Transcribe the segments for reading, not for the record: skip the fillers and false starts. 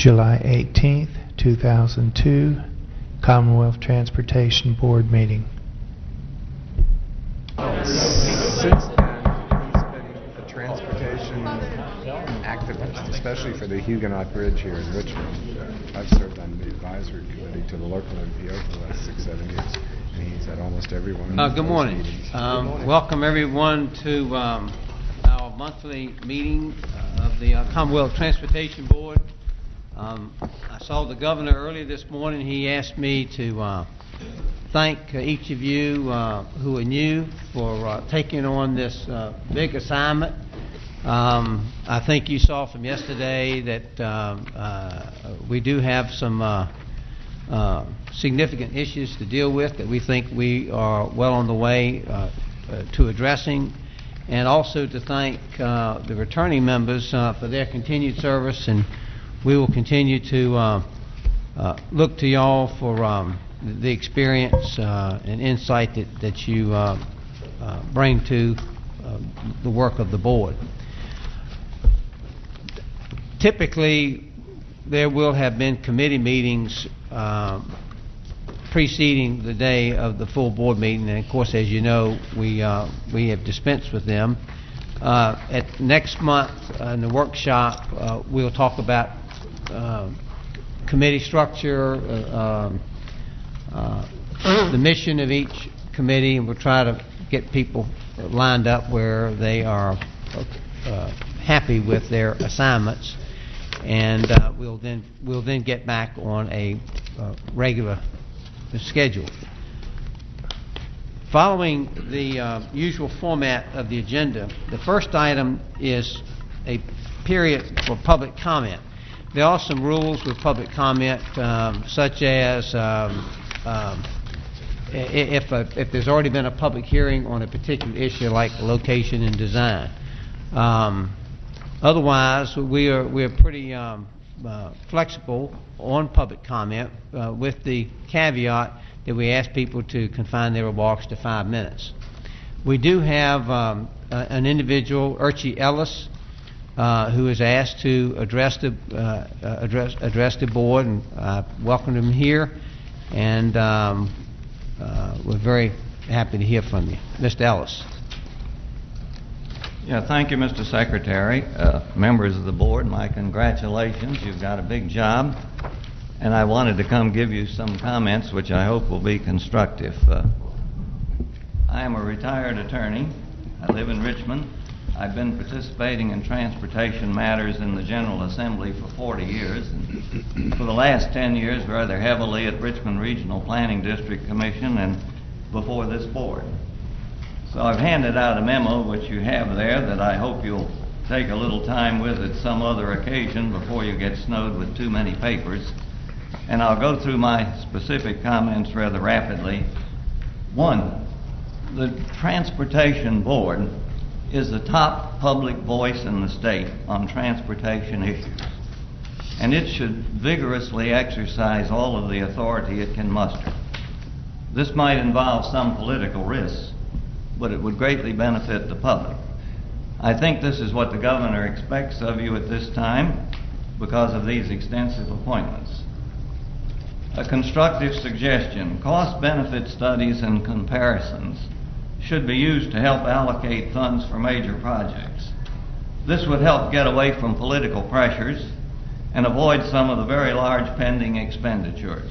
July 18th, 2002, Commonwealth Transportation Board meeting. Since then, he's been a transportation activist, especially for the Huguenot Bridge here in Richmond. I've served on the advisory committee to the local MPO for the last 6-7 years, and he's at almost every one of Good morning. Good morning. Welcome everyone to our monthly meeting of the Commonwealth Transportation Board. I saw the governor earlier this morning. He asked me to thank each of you who are new for taking on this big assignment. I think you saw from yesterday that we do have some significant issues to deal with that we think we are well on the way to addressing, and also to thank the returning members for their continued service, and we will continue to look to y'all for the experience and insight that you bring to the work of the board. Typically, there will have been committee meetings preceding the day of the full board meeting, and of course, as you know, we have dispensed with them. At next month in the workshop, we'll talk about committee structure, the mission of each committee, and we'll try to get people lined up where they are happy with their assignments, and we'll then get back on a regular schedule. Following the usual format of the agenda, the first item is a period for public comment. There are some rules with public comment, such as if there's already been a public hearing on a particular issue, like location and design. Otherwise, we're pretty flexible on public comment, with the caveat that we ask people to confine their remarks to 5 minutes. We do have an individual, Archie Ellis, who is asked to address the board, and welcome him here, and we're very happy to hear from you. Mr. Ellis. Yeah, thank you, Mr. Secretary. Members of the board, my congratulations. You've got a big job, and I wanted to come give you some comments which I hope will be constructive. I am a retired attorney. I live in Richmond. I've been participating in transportation matters in the General Assembly for 40 years, and for the last 10 years rather heavily at Richmond Regional Planning District Commission and before this board. So I've handed out a memo, which you have there, that I hope you'll take a little time with at some other occasion before you get snowed with too many papers. And I'll go through my specific comments rather rapidly. One, the Transportation Board is the top public voice in the state on transportation issues, and it should vigorously exercise all of the authority it can muster. This might involve some political risks, but it would greatly benefit the public. I think this is what the governor expects of you at this time because of these extensive appointments. A constructive suggestion: cost-benefit studies and comparisons should be used to help allocate funds for major projects. This would help get away from political pressures and avoid some of the very large pending expenditures.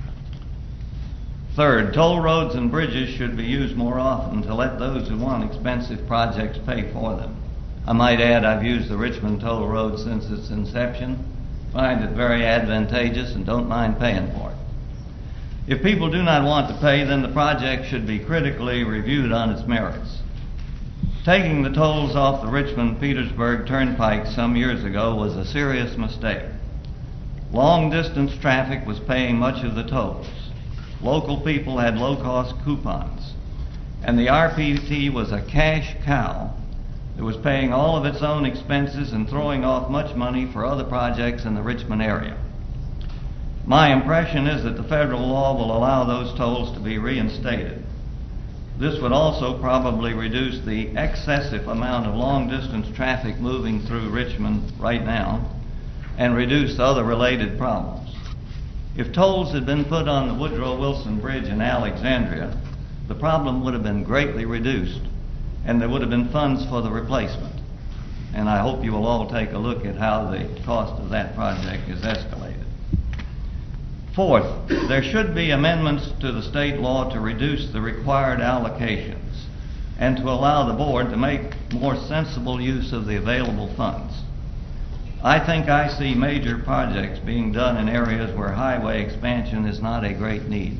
Third, toll roads and bridges should be used more often to let those who want expensive projects pay for them. I might add, I've used the Richmond Toll Road since its inception, find it very advantageous, and don't mind paying for it. If people do not want to pay, then the project should be critically reviewed on its merits. Taking the tolls off the Richmond-Petersburg Turnpike some years ago was a serious mistake. Long-distance traffic was paying much of the tolls. Local people had low-cost coupons, and the RPT was a cash cow that was paying all of its own expenses and throwing off much money for other projects in the Richmond area. My impression is that the federal law will allow those tolls to be reinstated. This would also probably reduce the excessive amount of long-distance traffic moving through Richmond right now, and reduce other related problems. If tolls had been put on the Woodrow Wilson Bridge in Alexandria, the problem would have been greatly reduced, and there would have been funds for the replacement. And I hope you will all take a look at how the cost of that project is escalated. Fourth, there should be amendments to the state law to reduce the required allocations and to allow the board to make more sensible use of the available funds. I think I see major projects being done in areas where highway expansion is not a great need.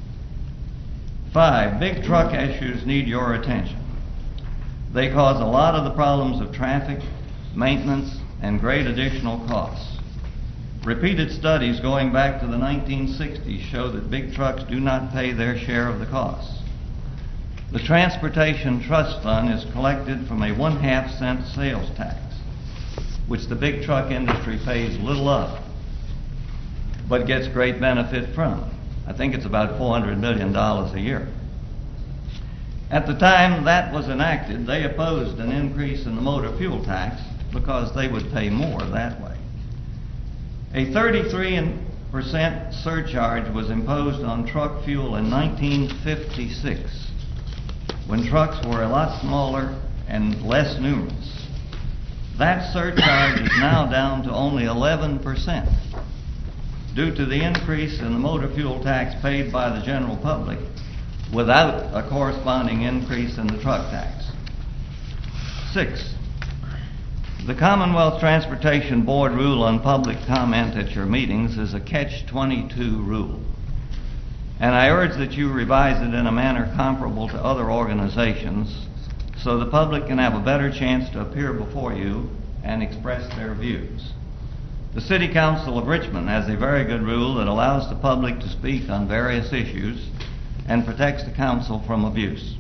5, big truck issues need your attention. They cause a lot of the problems of traffic, maintenance, and great additional costs. Repeated studies going back to the 1960s show that big trucks do not pay their share of the costs. The Transportation Trust Fund is collected from a 1/2 cent sales tax, which the big truck industry pays little of, but gets great benefit from. I think it's about $400 million a year. At the time that was enacted, they opposed an increase in the motor fuel tax because they would pay more that way. A 33% surcharge was imposed on truck fuel in 1956, when trucks were a lot smaller and less numerous. That surcharge is now down to only 11% due to the increase in the motor fuel tax paid by the general public without a corresponding increase in the truck tax. 6, the Commonwealth Transportation Board rule on public comment at your meetings is a catch-22 rule, and I urge that you revise it in a manner comparable to other organizations so the public can have a better chance to appear before you and express their views. The City Council of Richmond has a very good rule that allows the public to speak on various issues and protects the council from abuse.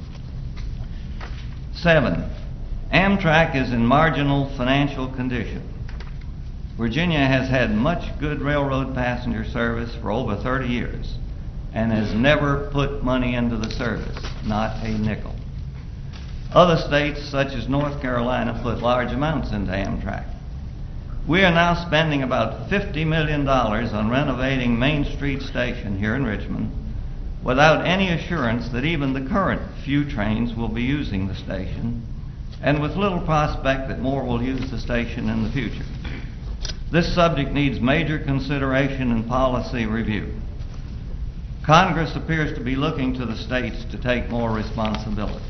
7, Amtrak is in marginal financial condition. Virginia has had much good railroad passenger service for over 30 years and has never put money into the service, not a nickel. Other states, such as North Carolina, put large amounts into Amtrak. We are now spending about $50 million on renovating Main Street Station here in Richmond without any assurance that even the current few trains will be using the station, and with little prospect that more will use the station in the future. This subject needs major consideration and policy review. Congress appears to be looking to the states to take more responsibility.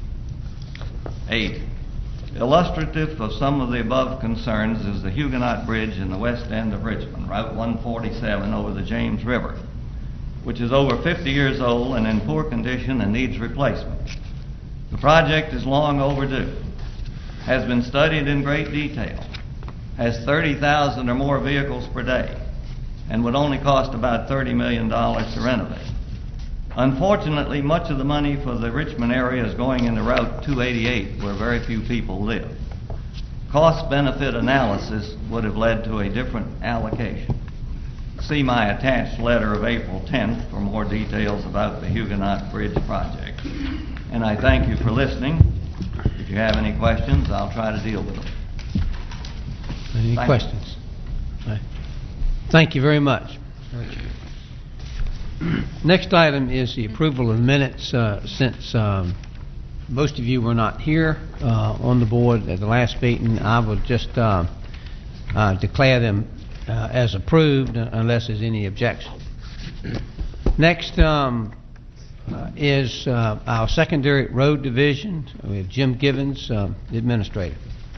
8, illustrative of some of the above concerns is the Huguenot Bridge in the west end of Richmond, Route 147 over the James River, which is over 50 years old and in poor condition and needs replacement. The project is long overdue, has been studied in great detail, has 30,000 or more vehicles per day, and would only cost about $30 million to renovate. Unfortunately, much of the money for the Richmond area is going into Route 288, where very few people live. Cost-benefit analysis would have led to a different allocation. See my attached letter of April 10th for more details about the Huguenot Bridge project. And I thank you for listening. If you have any questions, I'll try to deal with them. Any questions? Thank you very much. Next item is the approval of minutes. Since most of you were not here on the board at the last meeting, I will just declare them as approved unless there's any objection. Next is our secondary road division. We have Jim Givens, the administrator.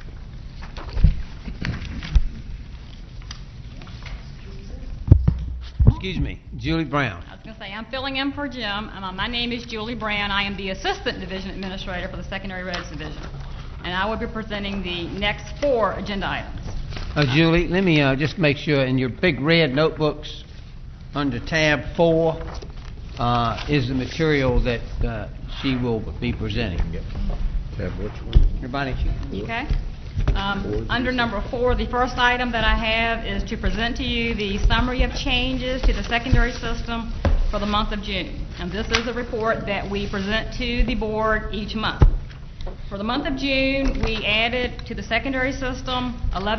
Excuse me, Julie Brown. I was going to say, I'm filling in for Jim. My name is Julie Brown. I am the Assistant Division Administrator for the Secondary Roads Division. And I will be presenting the next 4 agenda items. Julie, let me just make sure in your big red notebooks under tab 4 is the material that she will be presenting. Tab which one? Everybody? Okay. Under number 4, the first item that I have is to present to you the summary of changes to the secondary system for the month of June. And this is a report that we present to the board each month. For the month of June, we added to the secondary system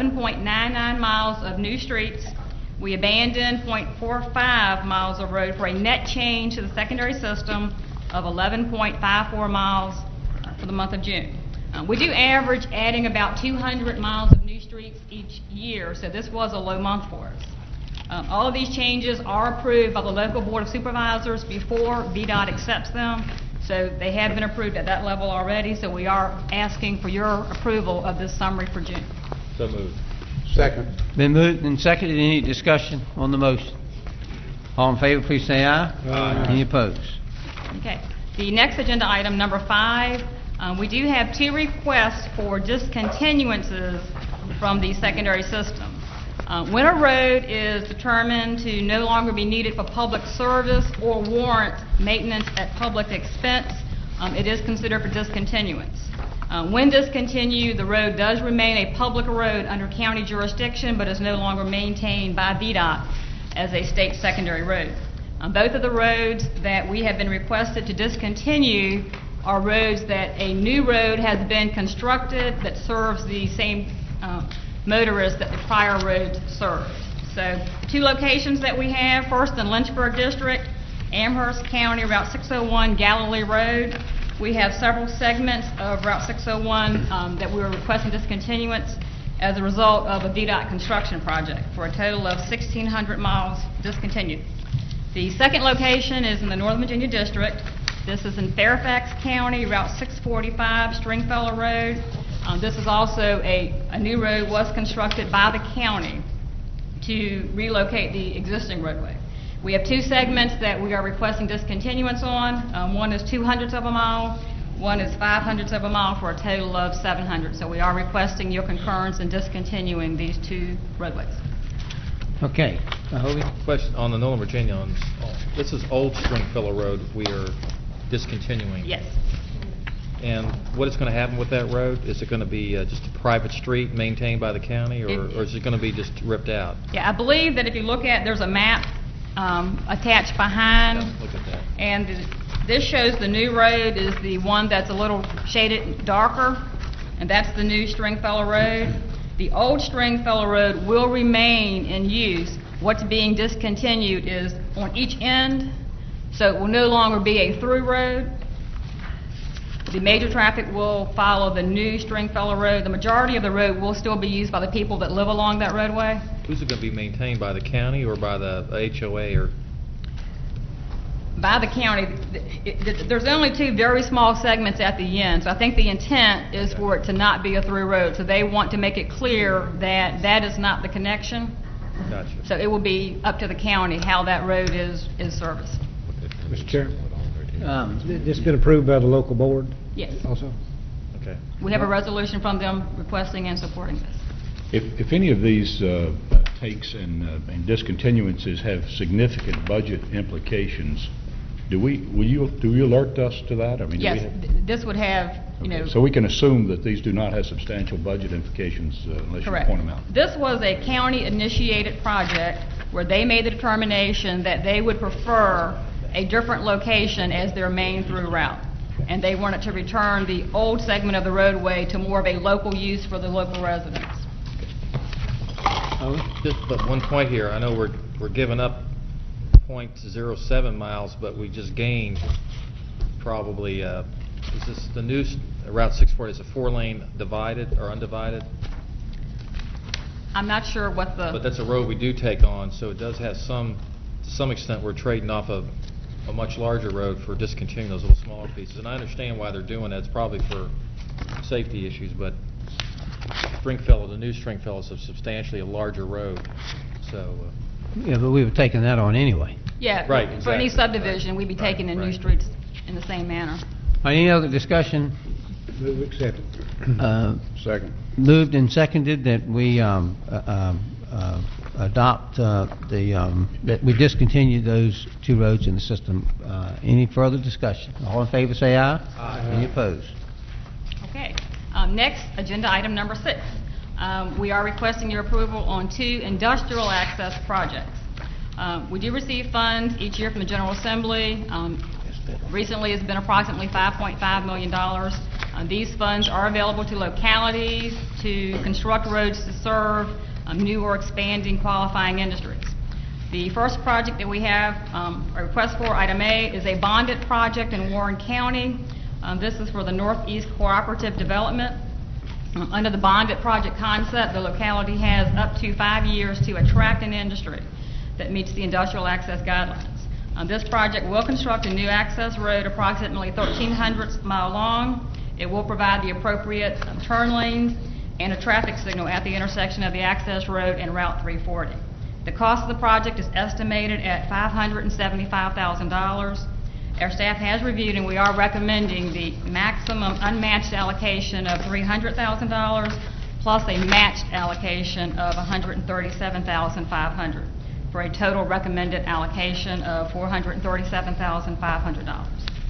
11.99 miles of new streets. We abandoned .45 miles of road for a net change to the secondary system of 11.54 miles for the month of June. We do average adding about 200 miles of new streets each year, so this was a low month for us. All of these changes are approved by the local Board of Supervisors before VDOT accepts them, so they have been approved at that level already, so we are asking for your approval of this summary for June. So moved. Second. Been moved and seconded. Any discussion on the motion? All in favor, please say aye. Aye. Any opposed? Okay. The next agenda item, number 5, we do have 2 requests for discontinuances from the secondary system. When a road is determined to no longer be needed for public service or warrant maintenance at public expense, it is considered for discontinuance. When discontinued, the road does remain a public road under county jurisdiction, but is no longer maintained by VDOT as a state secondary road. Both of the roads that we have been requested to discontinue are roads that a new road has been constructed that serves the same motorists that the prior roads served. So the 2 locations that we have, first in Lynchburg District, Amherst County, Route 601 Galilee Road. We have several segments of Route 601 that we are requesting discontinuance as a result of a VDOT construction project for a total of 1,600 miles discontinued. The second location is in the Northern Virginia District. This is in Fairfax County, Route 645 Stringfellow Road. This is also a new road was constructed by the county to relocate the existing roadway. We have 2 segments that we are requesting discontinuance on. One is 0.02 of a mile, one is 0.05 of a mile for a total of 700. So we are requesting your concurrence in discontinuing these 2 roadways. Okay. Hobie? Question on the Northern Virginia. This is Old Stringfellow Road we are discontinuing. Yes. And what is going to happen with that road? Is it going to be just a private street maintained by the county, or is it going to be just ripped out? Yeah, I believe that if you look at, there's a map attached behind. Yeah, look at that. And this shows the new road is the one that's a little shaded darker, and that's the new Stringfellow Road. The old Stringfellow Road will remain in use. What's being discontinued is on each end, so it will no longer be a through road. The major traffic will follow the new Stringfellow Road. The majority of the road will still be used by the people that live along that roadway. Who's it going to be maintained by, the county or by the HOA or? By the county. There's only 2 very small segments at the end, so I think the intent is for it to not be a through road. So they want to make it clear that that is not the connection. Gotcha. So it will be up to the county how that road is serviced. Mr. Chair, this been approved by the local board Yes. also? Okay. We have a resolution from them requesting and supporting this. If any of these takes and discontinuances have significant budget implications, do you alert us to that? I mean, Yes, this would have, okay, so we can assume that these do not have substantial budget implications unless correct. you point them out. This was a county-initiated project where they made the determination that they would prefer a different location as their main through route. And they wanted to return the old segment of the roadway to more of a local use for the local residents. Just but one point here. I know we're giving up 0.07 miles, but we just gained probably. Is this the new Route 640? Is a 4-lane divided or undivided? I'm not sure what the... But that's a road we do take on, so it does have to some extent we're trading off a much larger road for discontinuing those little smaller pieces. And I understand why they're doing that. It's probably for safety issues, but Stringfellow, the new Stringfellow, is substantially a larger road. So. Yeah, but we were taking that on anyway. Yeah, Right, for any exactly. subdivision, we'd be Right, taking in new right. streets in the same manner. Any other discussion? Move accepted. Second. Moved and seconded that we adopt that we discontinue those 2 roads in the system. Any further discussion? All in favor say aye. Aye. Any opposed? Okay. Next, agenda item number 6. We are requesting your approval on 2 industrial access projects. We do receive funds each year from the General Assembly. Recently, it's been approximately $5.5 million. These funds are available to localities to construct roads to serve new or expanding qualifying industries. The first project that we have a request for, item A, is a bonded project in Warren County. This is for the Northeast Cooperative Development. Under the bonded project concept, the locality has up to 5 years to attract an industry that meets the industrial access guidelines. This project will construct a new access road approximately 1,300 miles long. It will provide the appropriate turn lanes and a traffic signal at the intersection of the access road and Route 340. The cost of the project is estimated at $575,000. Our staff has reviewed and we are recommending the maximum unmatched allocation of $300,000 plus a matched allocation of $137,500 for a total recommended allocation of $437,500.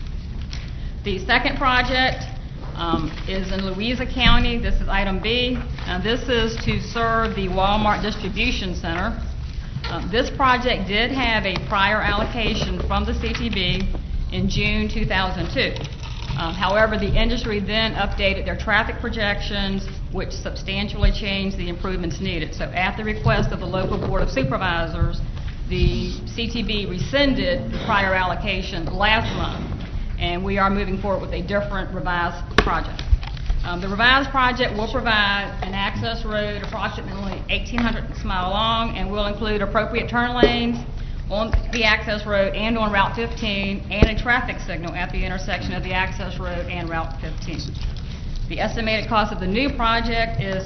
The second project is in Louisa County. This is item B. This is to serve the Walmart Distribution Center. This project did have a prior allocation from the CTB in June 2002. However, the industry then updated their traffic projections, which substantially changed the improvements needed. So at the request of the local Board of Supervisors, the CTB rescinded the prior allocation last month, and we are moving forward with a different revised project. The revised project will provide an access road approximately 1,800 miles long and will include appropriate turn lanes on the access road and on Route 15 and a traffic signal at the intersection of the access road and Route 15. The estimated cost of the new project is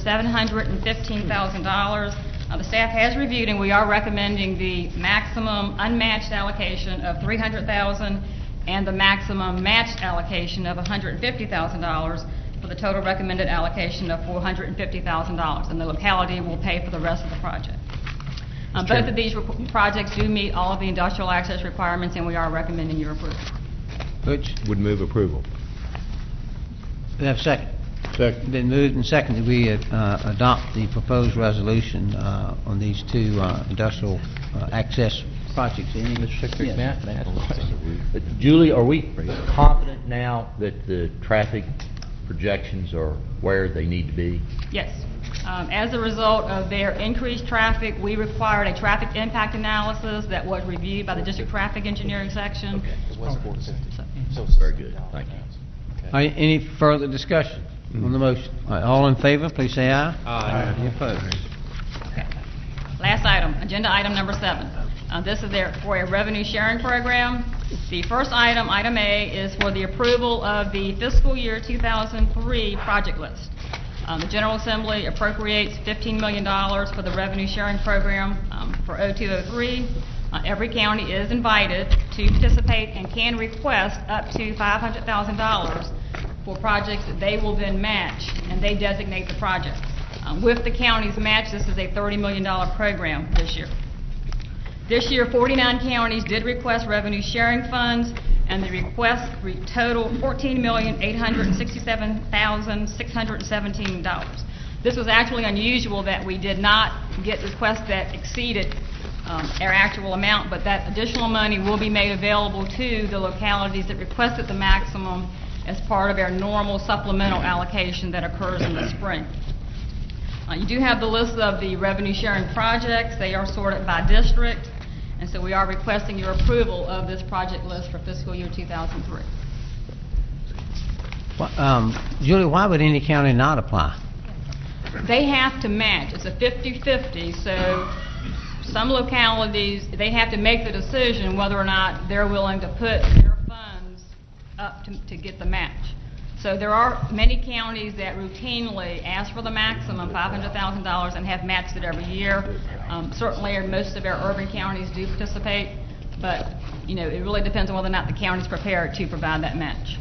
$715,000. The staff has reviewed and we are recommending the maximum unmatched allocation of $300,000 and the maximum matched allocation of $150,000 for the total recommended allocation of $450,000, and the locality will pay for the rest of the project. Both of these projects do meet all of the industrial access requirements, and we are recommending your approval. Butch, Would move approval. we have a second. Second. Been moved and seconded we adopt the proposed resolution on these two industrial access projects. Any? Mr. Secretary, Yes. may I ask a question? Julie, are we confident now that the traffic projections are where they need to be? Yes. As a result of their increased traffic, we required a traffic impact analysis that was reviewed by the district traffic engineering section. Very good, thank you. All right, any further discussion on the motion? All right, all in favor, please say aye. Aye. Any opposed? Last item, agenda item number 7. This is there for a revenue sharing program. The first item, item A, is for the approval of the fiscal year 2003 project list. The General Assembly appropriates $15 million for the revenue sharing program for 0203. Every county is invited to participate and can request up to $500,000 for projects that they will then match, and they designate the project. With the county's match, this is a $30 million program this year. This year, 49 counties did request revenue sharing funds, and the request totaled $14,867,617. This was actually unusual that we did not get requests that exceeded our actual amount, but that additional money will be made available to the localities that requested the maximum as part of our normal supplemental allocation that occurs in the spring. You do have the list of the revenue sharing projects. They are sorted by district, and so we are requesting your approval of this project list for fiscal year 2003. Julie, why would any county not apply? They have to match. It's a 50-50, so some localities, they have to make the decision whether or not they're willing to put their funds up to get the match. So there are many counties that routinely ask for the maximum, $500,000, and have matched it every year. Certainly, most of our urban counties do participate, but it really depends on whether or not the county is prepared to provide that match.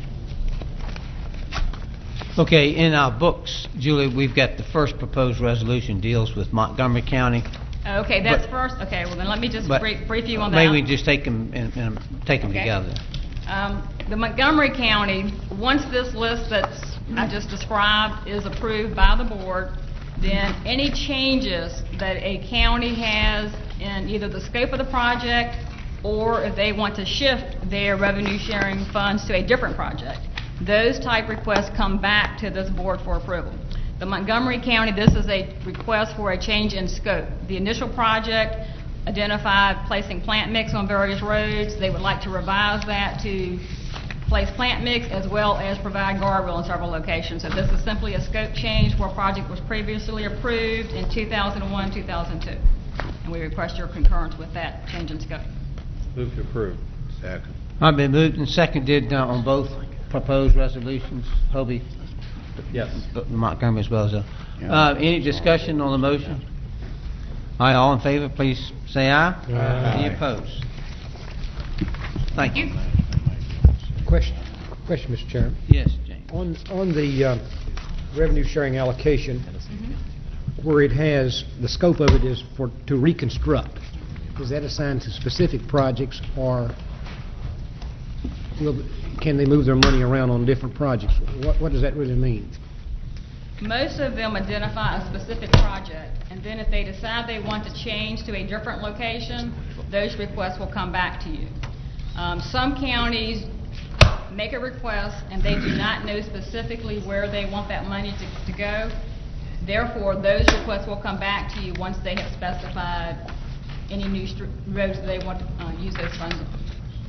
Okay, in our books, Julie, we've got the first proposed resolution deals with Montgomery County. Okay, that's first. Okay, well then let me just But brief you on that. Maybe we just take them and take them Okay. together. The Montgomery County, once this list that I just described is approved by the board, then any changes that a county has in either the scope of the project or if they want to shift their revenue sharing funds to a different project, those type requests come back to this board for approval. The Montgomery County, this is a request for a change in scope. The initial project identified placing plant mix on various roads. They would like to revise that to place plant mix as well as provide guardrail in several locations. So this is simply a scope change for a project was previously approved in 2001, 2002. And we request your concurrence with that change in scope. Move to approve. Second. I've been moved and seconded on both proposed resolutions. Hobie, Yes. Montgomery as well as any discussion on the motion? Aye, all in favor, please say aye. Aye. Any opposed? Thank you. Question, Mr. Chairman. Yes, James. On the revenue sharing allocation, where it has, the scope of it is to reconstruct, is that assigned to specific projects, or can they move their money around on different projects? What does that really mean? Most of them identify a specific project, and then if they decide they want to change to a different location, those requests will come back to you. Some counties make a request and they do not know specifically where they want that money to go. Therefore, those requests will come back to you once they have specified any new roads that they want to use those funds on.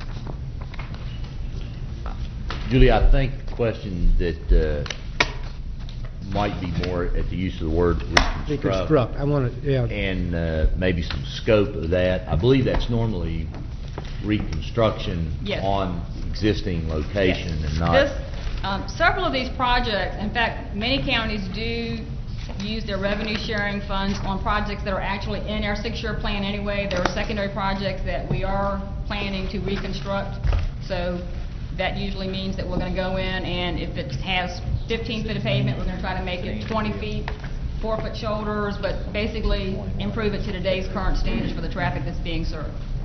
Julie, I think the question that might be more at the use of the word reconstruct. I want to, yeah. And maybe some scope of that. I believe that's normally reconstruction Yes. on existing location Yes. and not. This, several of these projects, in fact, many counties do use their revenue sharing funds on projects that are actually in our 6-year plan anyway. There are secondary projects that we are planning to reconstruct. So that usually means that we're going to go in, and if it has 15 feet of pavement, we're going to try to make it 20 feet, 4-foot shoulders, but basically improve it to today's current standards for the traffic that's being served.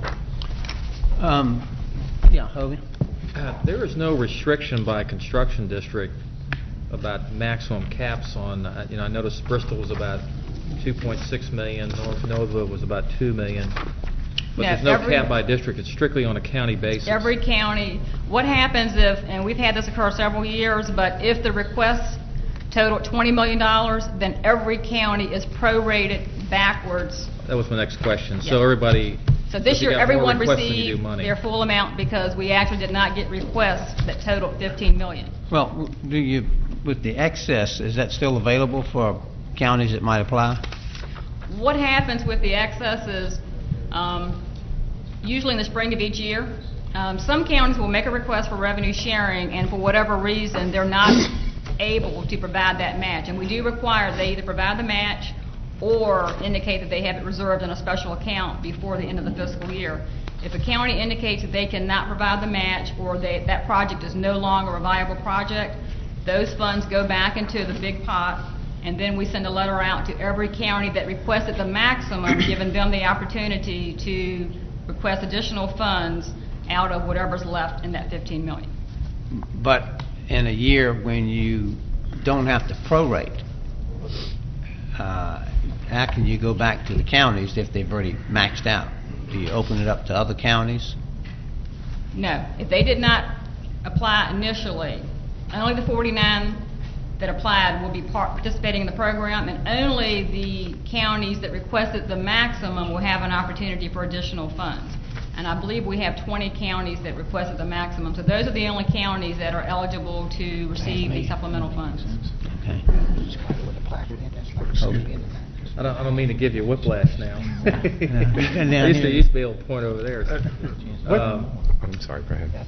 Yeah, Hobie. There is no restriction by a construction district about maximum caps on, I noticed Bristol was about 2.6 million, North Nova was about 2 million. But No, there's no every- cap by district, it's strictly on a county basis. Every county, what happens if, and we've had this occur several years, but if the requests total $20 million, then every county is prorated backwards. That was my next question. Yes. So everybody. So this if you year, got more everyone requests than you do received money. their full amount because we actually did not get requests that totaled 15 million. Well, with the excess, is that still available for counties that might apply? What happens with the excess is, usually in the spring of each year, some counties will make a request for revenue sharing, and for whatever reason, they're not able to provide that match. And we do require they either provide the match or indicate that they have it reserved in a special account before the end of the fiscal year. If a county indicates that they cannot provide the match, or that project is no longer a viable project, those funds go back into the big pot, and then we send a letter out to every county that requested the maximum, giving them the opportunity to request additional funds out of whatever's left in that 15 million. But in a year when you don't have to prorate, how can you go back to the counties if they've already maxed out? Do you open it up to other counties? No, if they did not apply initially, only the 49 that applied will be participating in the program, and only the counties that requested the maximum will have an opportunity for additional funds. And I believe we have 20 counties that requested the maximum, so those are the only counties that are eligible to receive the supplemental funds. Okay. I don't mean to give you whiplash now. And I down used to here. be able to point over there. I'm sorry, go ahead.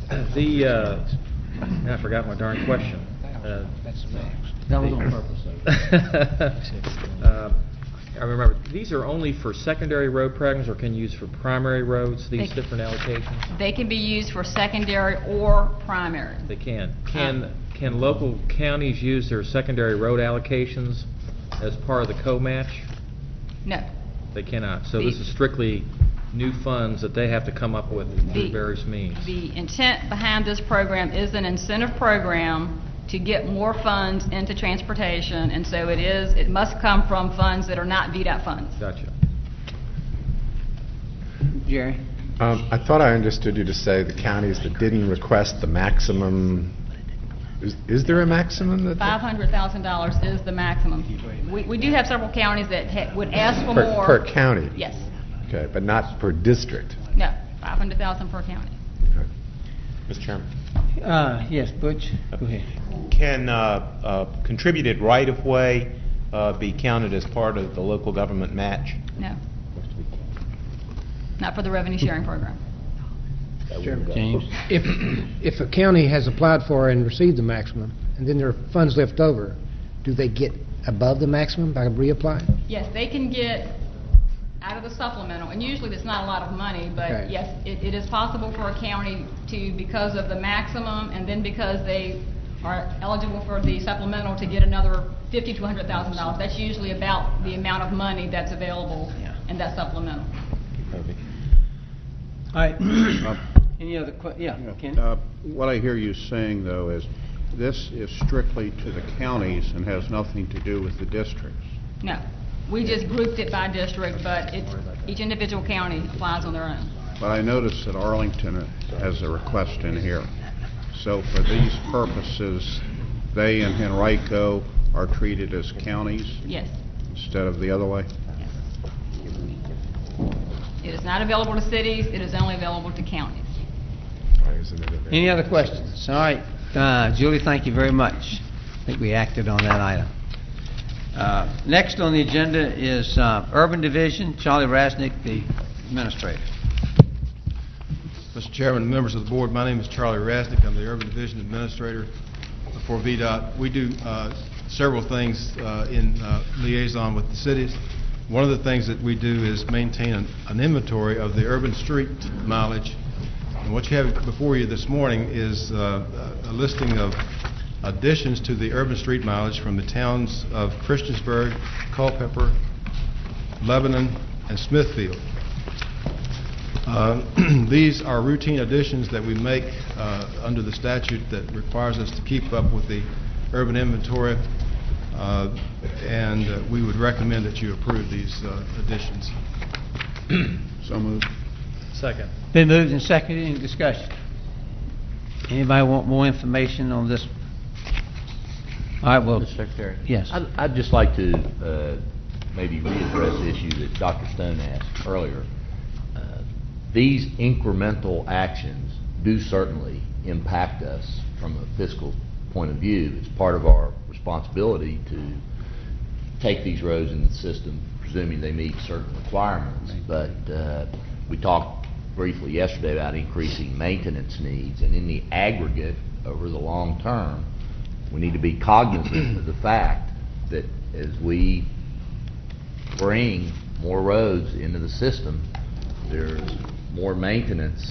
I forgot my darn question. That was on purpose. I remember, these are only for secondary road programs, or can you use for primary roads, these different allocations? They can be used for secondary or primary. They can. Can local counties use their secondary road allocations as part of the co-match? No. They cannot. So this is strictly new funds that they have to come up with through various means. The intent behind this program is an incentive program to get more funds into transportation, and so it must come from funds that are not VDOT funds. Gotcha. Jerry? I thought I understood you to say the counties that didn't request the maximum Is there a maximum that? $500,000 is the maximum. We do have several counties that would ask for more. Per county? Yes. Okay, but not per district? No, $500,000 per county. Okay. Mr. Chairman. Yes, Butch, go ahead. Can contributed right-of-way be counted as part of the local government match? No. Not for the revenue sharing program. James? If a county has applied for and received the maximum, and then there are funds left over, do they get above the maximum by reapplying? Yes, they can get out of the supplemental, and usually it's not a lot of money, but Okay. yes, it is possible for a county to, because of the maximum, and then because they are eligible for the supplemental, to get another $50,000 to $100,000. That's usually about the amount of money that's available in that supplemental. All right. Any other yeah, Ken? What I hear you saying, though, is this is strictly to the counties and has nothing to do with the districts. No, we just grouped it by district, but each individual county applies on their own. But I noticed that Arlington has a request in here. So for these purposes, they and Henrico are treated as counties Yes. instead of the other way? It is not available to cities, it is only available to counties. Why isn't it available? Any other questions? All right, Julie, thank you very much. I think we acted on that item. Next on the agenda is Urban Division, Charlie Rasnick, the administrator. Mr. Chairman, members of the board, my name is Charlie Rasnick. I'm the Urban Division Administrator for VDOT. We do several things in liaison with the cities. One of the things that we do is maintain an inventory of the urban street mileage. And what you have before you this morning is a listing of additions to the urban street mileage from the towns of Christiansburg, Culpeper, Lebanon, and Smithfield. These are routine additions that we make under the statute that requires us to keep up with the urban inventory, and we would recommend that you approve these additions. So moved. Second. Been moved and seconded. Any discussion? Anybody want more information on this? All right, well, Mr. Secretary? yes. I'd just like to maybe readdress the issue that Dr. Stone asked earlier. These incremental actions do certainly impact us from a fiscal point of view. It's part of our responsibility to take these roads in the system, presuming they meet certain requirements. But we talked briefly yesterday about increasing maintenance needs, and in the aggregate, over the long term, we need to be cognizant of the fact that as we bring more roads into the system, there's more maintenance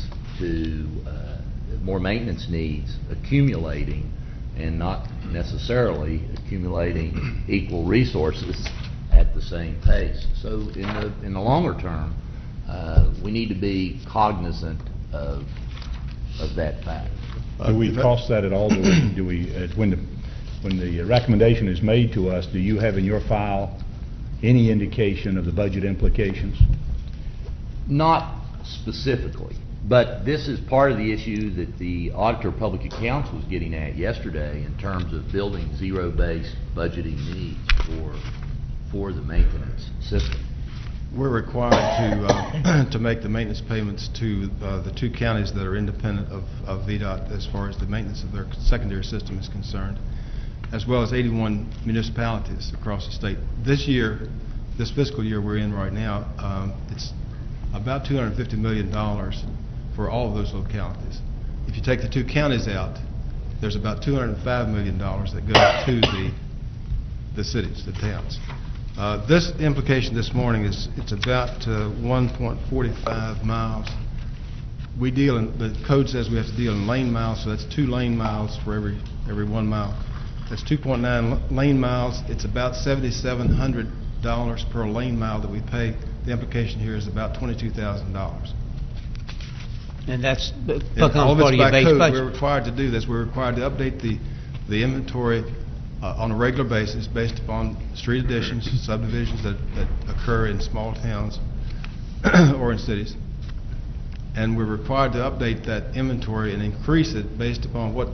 needs accumulating, and not necessarily accumulating equal resources at the same pace. So in the longer term, we need to be cognizant of that fact. Do we cost that at all? Do we when the recommendation is made to us, do you have in your file any indication of the budget implications? Not specifically, but this is part of the issue that the Auditor of Public Accounts was getting at yesterday in terms of building zero-based budgeting needs for the maintenance system. We're required to make the maintenance payments to the two counties that are independent of VDOT as far as the maintenance of their secondary system is concerned, as well as 81 municipalities across the state. This year, this fiscal year we're in right now, it's about $250 million for all of those localities. If you take the two counties out, there's about $205 million that goes to the cities, the towns. This implication this morning is it's about 1.45 miles. We deal in, the code says we have to deal in lane miles, so that's 2 lane miles for every 1 mile. That's 2.9 lane miles. It's about $7,700 per lane mile that we pay. The implication here is about $22,000. And that's All becomes of part it's of your by base code. budget. We're required to do this. We're required to update the inventory on a regular basis based upon street additions, subdivisions that occur in small towns or in cities. And we're required to update that inventory and increase it based upon what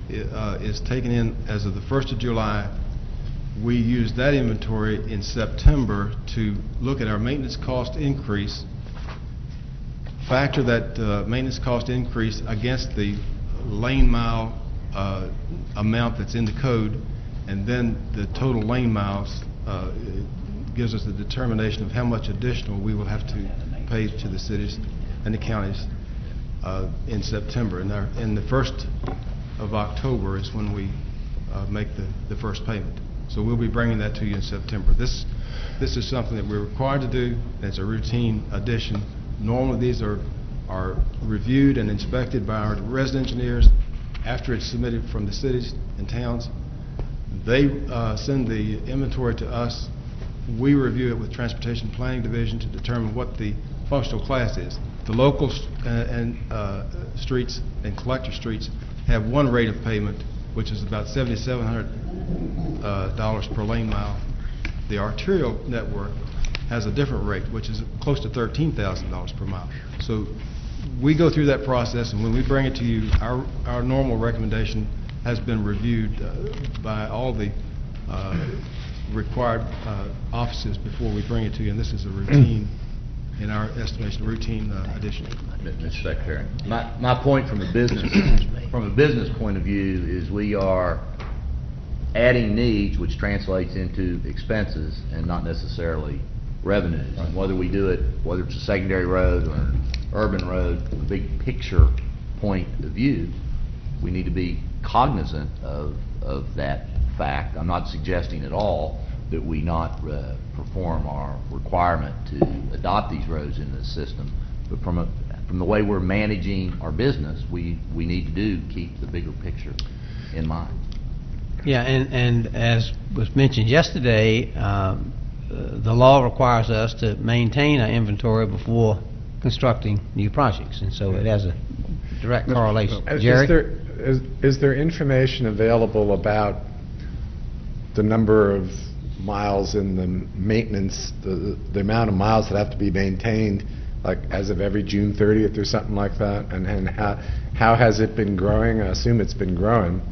is taken in as of the 1st of July. We use that inventory in September to look at our maintenance cost increase, factor that maintenance cost increase against the lane mile amount that's in the code, and then the total lane miles gives us the determination of how much additional we will have to pay to the cities and the counties in September. And the 1st of October is when we make the first payment. So we'll be bringing that to you in September. This is something that we're required to do, and it's a routine addition. Normally these are reviewed and inspected by our resident engineers after it's submitted from the cities and towns. They send the inventory to us. We review it with Transportation Planning Division to determine what the functional class is. The local streets and collector streets have one rate of payment, which is about $7,700 per lane mile. The arterial network has a different rate, which is close to $13,000 per mile. So we go through that process, and when we bring it to you, our normal recommendation has been reviewed by all the required offices before we bring it to you, and this is a routine, in our estimation, routine addition. Mr. Secretary, my point from a business point of view is we are adding needs, which translates into expenses and not necessarily revenues. And whether we do it, whether it's a secondary road or an urban road, from a big picture point of view, we need to be cognizant of that fact. I'm not suggesting at all that we not perform our requirement to adopt these roads into the system, but from the way we're managing our business, we need to keep the bigger picture in mind. Yeah, and as was mentioned yesterday, the law requires us to maintain our inventory before constructing new projects, and so it has a direct correlation. Jerry? Is there information available about the number of miles in the maintenance, the amount of miles that have to be maintained, like as of every June 30th or something like that, and how has it been growing? I assume it's been growing.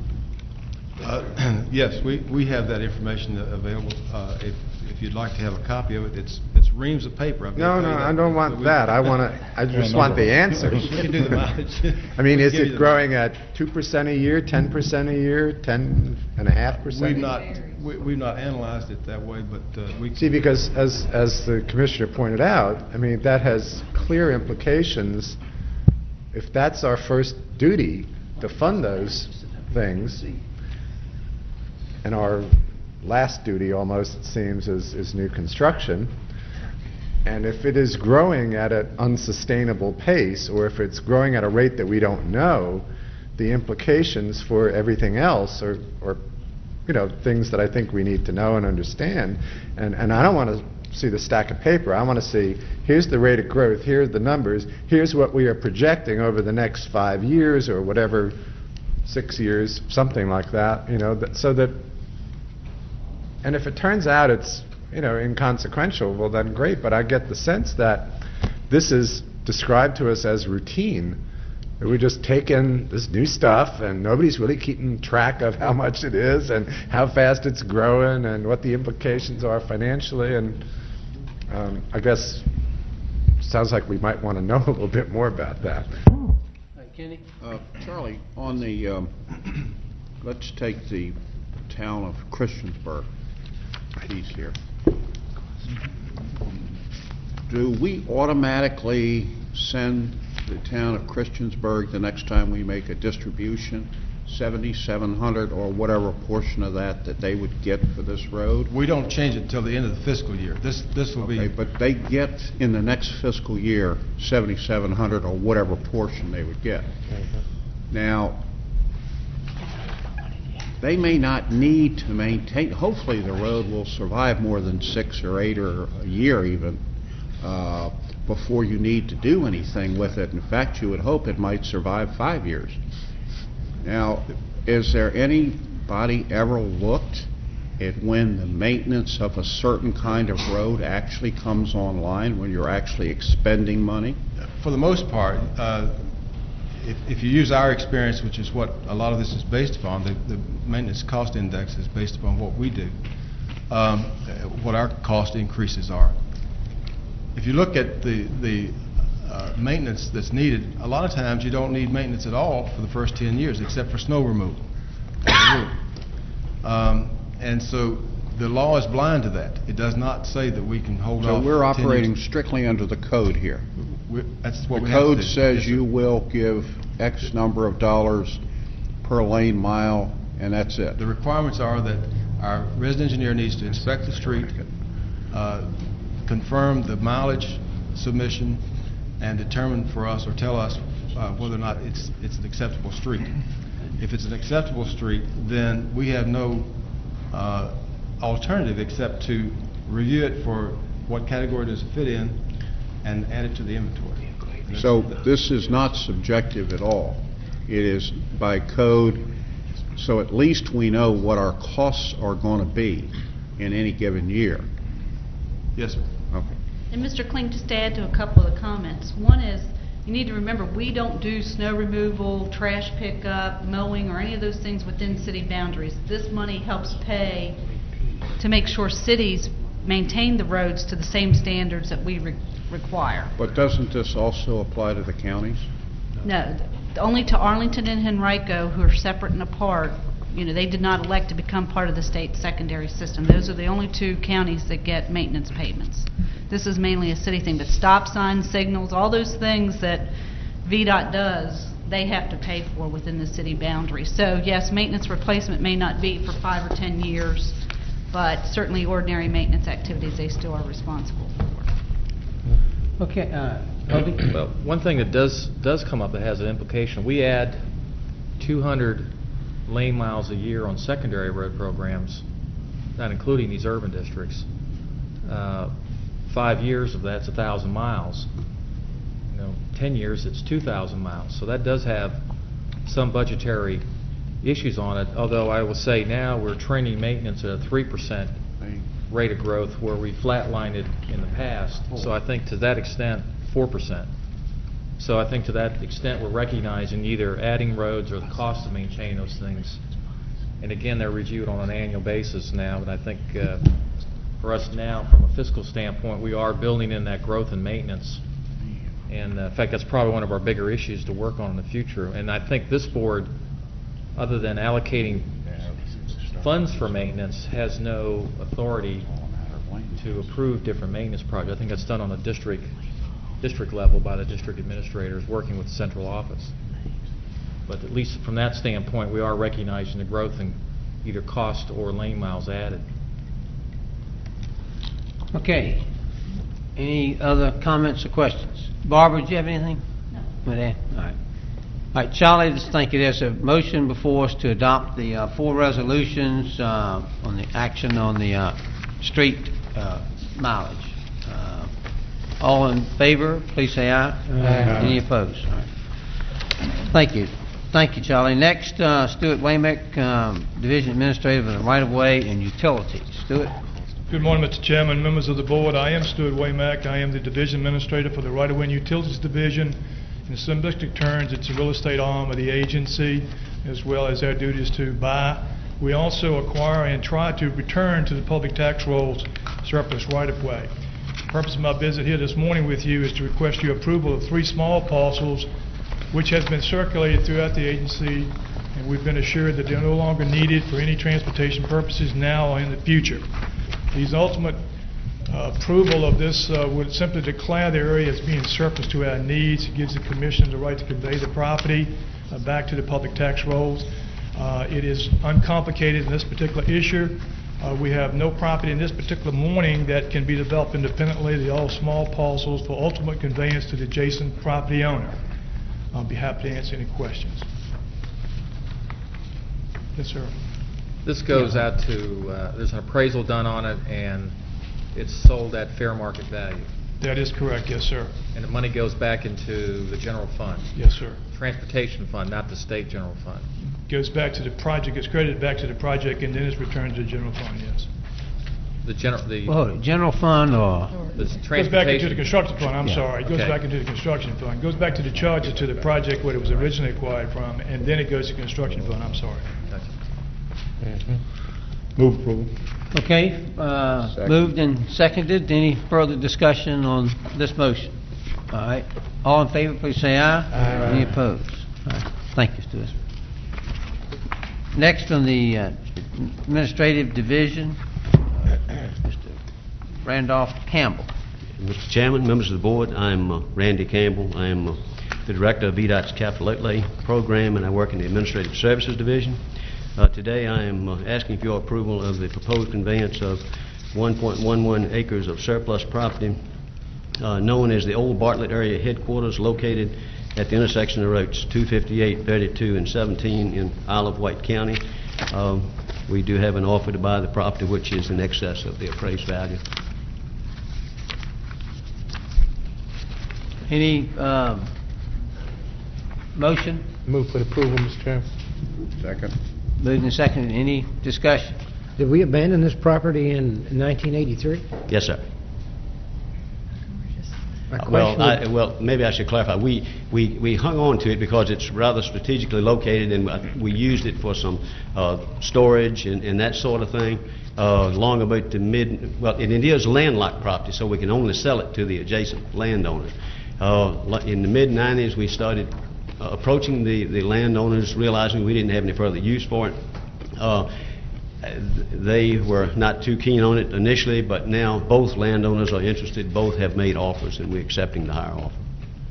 Yes, we have that information available. If you'd like to have a copy of it, it's reams of paper. No, I don't want that. I just want the answers. You can do the mileage. I mean, is it growing at 2% a year, 10% a year, 10.5%? We've not analyzed it that way, but we see, because as the commissioner pointed out, I mean, that has clear implications. If that's our first duty to fund those things, and our last duty almost, it seems, is new construction, and if it is growing at an unsustainable pace, or if it's growing at a rate that we don't know, the implications for everything else are things that I think we need to know and understand. And I don't want to see the stack of paper. I want to see, here's the rate of growth, here's the numbers, here's what we are projecting over the next 5 years or whatever, 6 years, something like that, so that, and if it turns out it's, inconsequential, well then great, but I get the sense that this is described to us as routine. We just take in this new stuff, and nobody's really keeping track of how much it is and how fast it's growing and what the implications are financially. And I guess it sounds like we might want to know a little bit more about that. Kenny? Charlie, on the, let's take the town of Christiansburg piece here. Do we automatically send the town of Christiansburg the next time we make a distribution, $7,700 or whatever portion of that they would get for this road? We don't change it until the end of the fiscal year. This will be. Okay, but they get in the next fiscal year $7,700 or whatever portion they would get. Now, they may not need to maintain. Hopefully, the road will survive more than 6 or 8 or a year even. Before you need to do anything with it. In fact, you would hope it might survive 5 years. Now, is there anybody ever looked at when the maintenance of a certain kind of road actually comes online, when you're actually expending money? For the most part, if you use our experience, which is what a lot of this is based upon, the maintenance cost index is based upon what we do, what our cost increases are. If you look at the maintenance that's needed, a lot of times you don't need maintenance at all for the first 10 years, except for snow removal. And so the law is blind to that. It does not say that we can hold off. So we're 10 operating years. strictly under the code here. That's what The we have to code do. says Yes, sir. you will give X number of dollars per lane mile, and that's it. The requirements are that our resident engineer needs to inspect the street, confirm the mileage submission, and determine for us or tell us whether or not it's an acceptable street. If it's an acceptable street, then we have no alternative except to review it for what category does it fit in and add it to the inventory. So this is not subjective at all. It is by code, so at least we know what our costs are going to be in any given year. Yes, sir. Okay. And Mr. Kling, just to add to a couple of the comments. One is, you need to remember, we don't do snow removal, trash pickup, mowing, or any of those things within city boundaries. This money helps pay to make sure cities maintain the roads to the same standards that we require. But doesn't this also apply to the counties? No, only to Arlington and Henrico, who are separate and apart. You know, they did not elect to become part of the state secondary system. Those are the only two counties that get maintenance payments. This is mainly a city thing, but stop signs, signals, all those things that VDOT does, they have to pay for within the city boundary. So yes, maintenance replacement may not be for 5 or 10 years, but certainly ordinary maintenance activities they still are responsible for. Okay, Toby? Well, one thing that does come up that has an implication, we add 200 lane miles a year on secondary road programs, not including these urban districts. 5 years of that's 1,000 miles. 10 years it's 2,000 miles. So that does have some budgetary issues on it, although I will say now we're trending maintenance at a 3% rate of growth where we flatlined it in the past. So I think to that extent, 4%. So I think to that extent we're recognizing either adding roads or the cost to maintain those things. And again, they're reviewed on an annual basis now, but I think for us now, from a fiscal standpoint, we are building in that growth and maintenance. And in fact, that's probably one of our bigger issues to work on in the future. And I think this board, other than allocating funds for maintenance, has no authority to approve different maintenance projects. I think that's done on a district level by the district administrators working with the central office. But at least from that standpoint, we are recognizing the growth in either cost or lane miles added. Okay. Any other comments or questions? Barbara, do you have anything? No. All right. All right, Charlie, let's thank you. There's a motion before us to adopt the 4 resolutions on the action on the street mileage. All in favor, please say aye. Aye. Any opposed? All right. Thank you. Thank you, Charlie. Next, Stuart Waymack, Division Administrator of the Right-of-Way and Utilities. Stuart. Good morning, Mr. Chairman, members of the board. I am Stuart Waymack. I am the Division Administrator for the Right-of-Way and Utilities Division. In simplistic terms, it's a real estate arm of the agency, as well as our duties to buy. We also acquire and try to return to the public tax rolls surplus right-of-way. The purpose of my visit here this morning with you is to request your approval of 3 small parcels which has been circulated throughout the agency, and we've been assured that they're no longer needed for any transportation purposes now or in the future. These ultimate approval of this would simply declare the area as being surplus to our needs. It gives the Commission the right to convey the property back to the public tax rolls. It is uncomplicated in this particular issue. We have no property in this particular morning that can be developed independently. They're all small parcels for ultimate conveyance to the adjacent property owner. I'll be happy to answer any questions. Yes, sir. This goes out to, there's an appraisal done on it, and it's sold at fair market value. That is correct, yes, sir. And the money goes back into the general fund? Yes, sir. Transportation fund, not the state general fund? Goes back to the project, gets credited back to the project, and then it's returned to the general fund, yes. The general, general fund or Goes back into the construction fund, I'm Yeah. sorry. It goes Okay. back into the construction fund. Goes back to the charges to the project where it was originally acquired from, and then it goes to construction fund, I'm sorry. Move approval. Okay, moved and seconded. Any further discussion on this motion? All right. All in favor, please say aye. Aye. Any opposed? All right. Thank you, Stuart. Next on the Administrative Division, Mr. Randolph Campbell. Mr. Chairman, members of the board, I'm Randy Campbell. I am the director of VDOT's Capital Outlay Program, and I work in the Administrative Services Division. Today I am asking for your approval of the proposed conveyance of 1.11 acres of surplus property known as the Old Bartlett Area Headquarters, located at the intersection of roads 258, 32, and 17 in Isle of Wight County. We do have an offer to buy the property, which is in excess of the appraised value. Any motion? Move for approval, Mr. Chairman. Second. Moved and seconded. Any discussion? Did we abandon this property in 1983? Yes, sir. My Well, question well, maybe I should clarify. We hung on to it because it's rather strategically located, and we used it for some storage and that sort of thing. Long about the and it is landlocked property, so we can only sell it to the adjacent landowners. In the mid-'90s, we started approaching the landowners, realizing we didn't have any further use for it. They were not too keen on it initially, but now both landowners are interested. Both have made offers, and we're accepting the higher offer.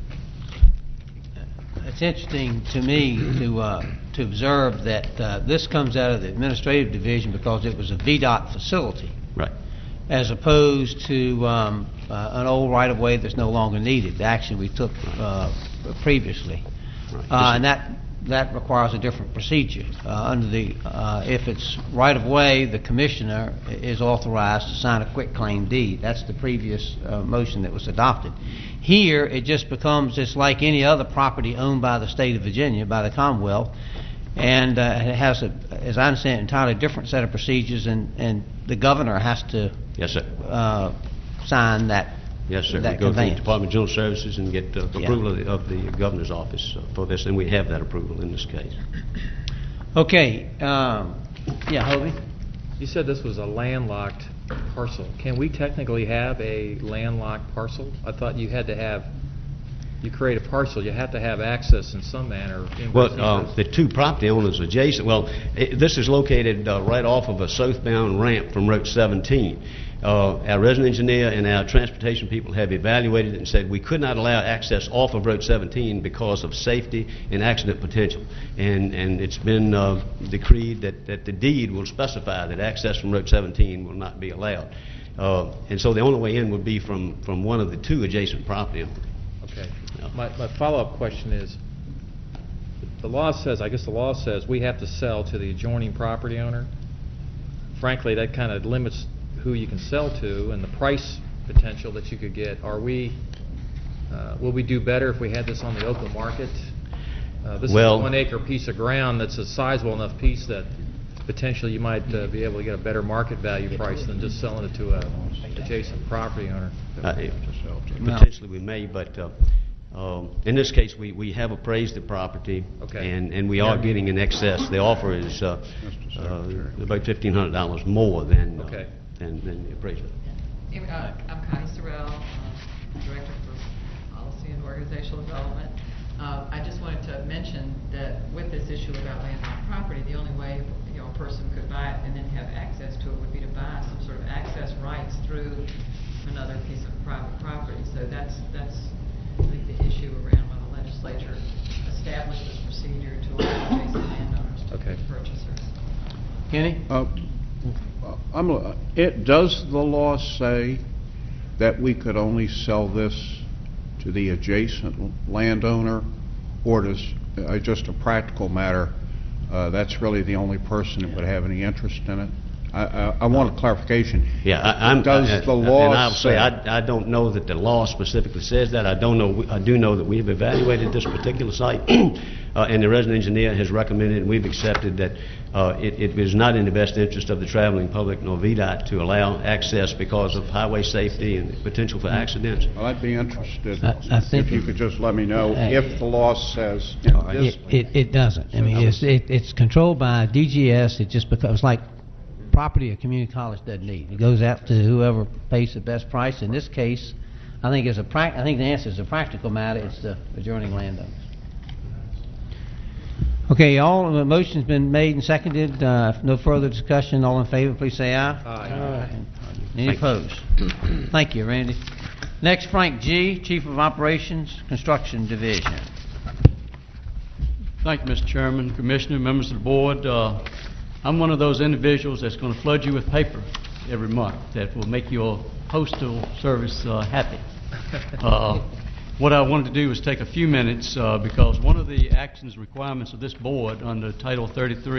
It's interesting to me to observe that this comes out of the Administrative Division because it was a VDOT facility. Right. As opposed to an old right-of-way that's no longer needed, the action we took previously. Right. And that requires a different procedure. Under the, if it's right-of-way, the commissioner is authorized to sign a quitclaim deed. That's the previous motion that was adopted. Here, it just becomes just like any other property owned by the state of Virginia, by the Commonwealth, and it has, as I understand, an entirely different set of procedures, and the governor has to Yes, sir. sign that. Yes, sir. That We go to the conveyance. Department of General Services and get approval of the governor's office for this, and we have that approval in this case. Okay. Yeah, Hobie? You said this was a landlocked parcel. Can we technically have a landlocked parcel? I thought you had to have, you create a parcel, you have to have access in some manner. Well, the two property owners adjacent, this is located right off of a southbound ramp from Route 17. Our resident engineer and our transportation people have evaluated it and said we could not allow access off of Road 17 because of safety and accident potential. And it's been decreed that the deed will specify that access from Road 17 will not be allowed. And so the only way in would be from one of the two adjacent property owners. Okay. My follow-up question is, the law says, I guess the law says we have to sell to the adjoining property owner. Frankly, that kind of limits who you can sell to and the price potential that you could get. Will we do better if we had this on the open market? This is a 1 acre piece of ground that's a sizable enough piece that potentially you might be able to get a better market value price than just selling it to a adjacent property owner. Potentially we may, but in this case we have appraised the property, okay, and we are getting in excess. The offer is about $1,500 more than the appraisal. I'm Connie Sorrell, Director for Policy and Organizational Development. I just wanted to mention that with this issue about landlocked property, the only way a person could buy it and then have access to it would be to buy some sort of access rights through another piece of private property. So that's I think the issue around when the legislature established this procedure to allow adjacent landowners to be purchasers. Kenny? Does the law say that we could only sell this to the adjacent landowner, or does, just a practical matter, that's really the only person that would have any interest in it? I want a clarification. Yeah, Does the law and I'll say, say... I don't know that the law specifically says that. I don't know. I do know that we've evaluated this particular site, and the resident engineer has recommended, and we've accepted that it is not in the best interest of the traveling public nor VDOT to allow access because of highway safety and potential for accidents. Well, I'd be interested I think if you could just let me know if the law says in this... It doesn't. I mean, it's controlled by DGS. It just becomes like property a community college doesn't need. It goes out to whoever pays the best price. In this case, I think the answer is a practical matter. It's the adjoining landowners. Okay, all the motion's been made and seconded. No further discussion. All in favor, please say aye. Aye. Any opposed? Thank you, Randy. Next, Frank G., Chief of Operations, Construction Division. Thank you, Mr. Chairman, Commissioner, members of the board. I'm one of those individuals that's going to flood you with paper every month that will make your postal service happy. What I wanted to do was take a few minutes because one of the actions requirements of this board under Title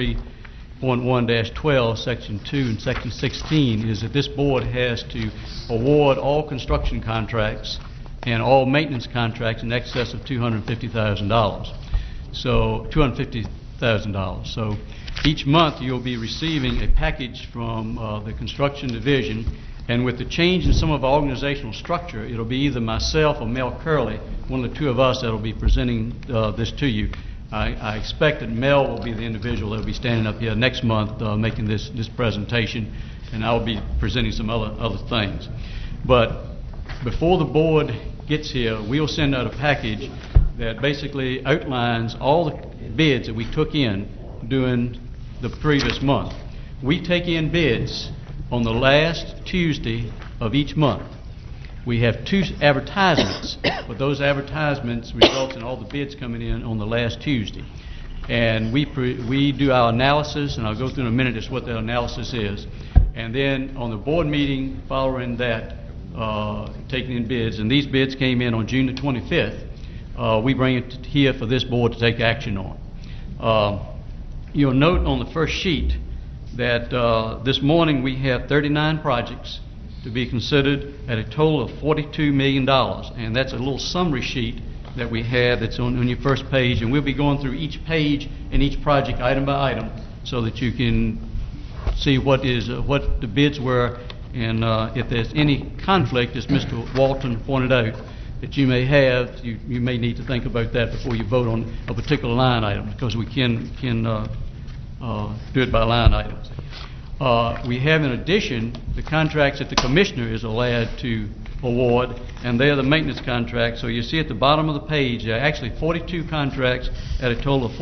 33.1-12, Section 2 and Section 16 is that this board has to award all construction contracts and all maintenance contracts in excess of $250,000. So $250,000. So each month you'll be receiving a package from the construction division, and with the change in some of our organizational structure, it'll be either myself or Mel Curley, one of the two of us that will be presenting this to you. I expect that Mel will be the individual that will be standing up here next month making this presentation, and I'll be presenting some other things. But before the board gets here, we'll send out a package that basically outlines all the bids that we took in during the previous month. We take in bids on the last Tuesday of each month. We have 2 advertisements, but those advertisements result in all the bids coming in on the last Tuesday. And we do our analysis, and I'll go through in a minute just what the analysis is. And then on the board meeting following that, taking in bids, and these bids came in on June the 25th, we bring it here for this board to take action on. You'll note on the first sheet that this morning we have 39 projects to be considered at a total of $42 million. And that's a little summary sheet that we have that's on your first page. And we'll be going through each page and each project item by item so that you can see what the bids were. And if there's any conflict, as Mr. Walton pointed out, that you may have, you may need to think about that before you vote on a particular line item, because we can do it by line items. We have, in addition, the contracts that the commissioner is allowed to award, and they're the maintenance contracts. So you see at the bottom of the page, there are actually 42 contracts at a total of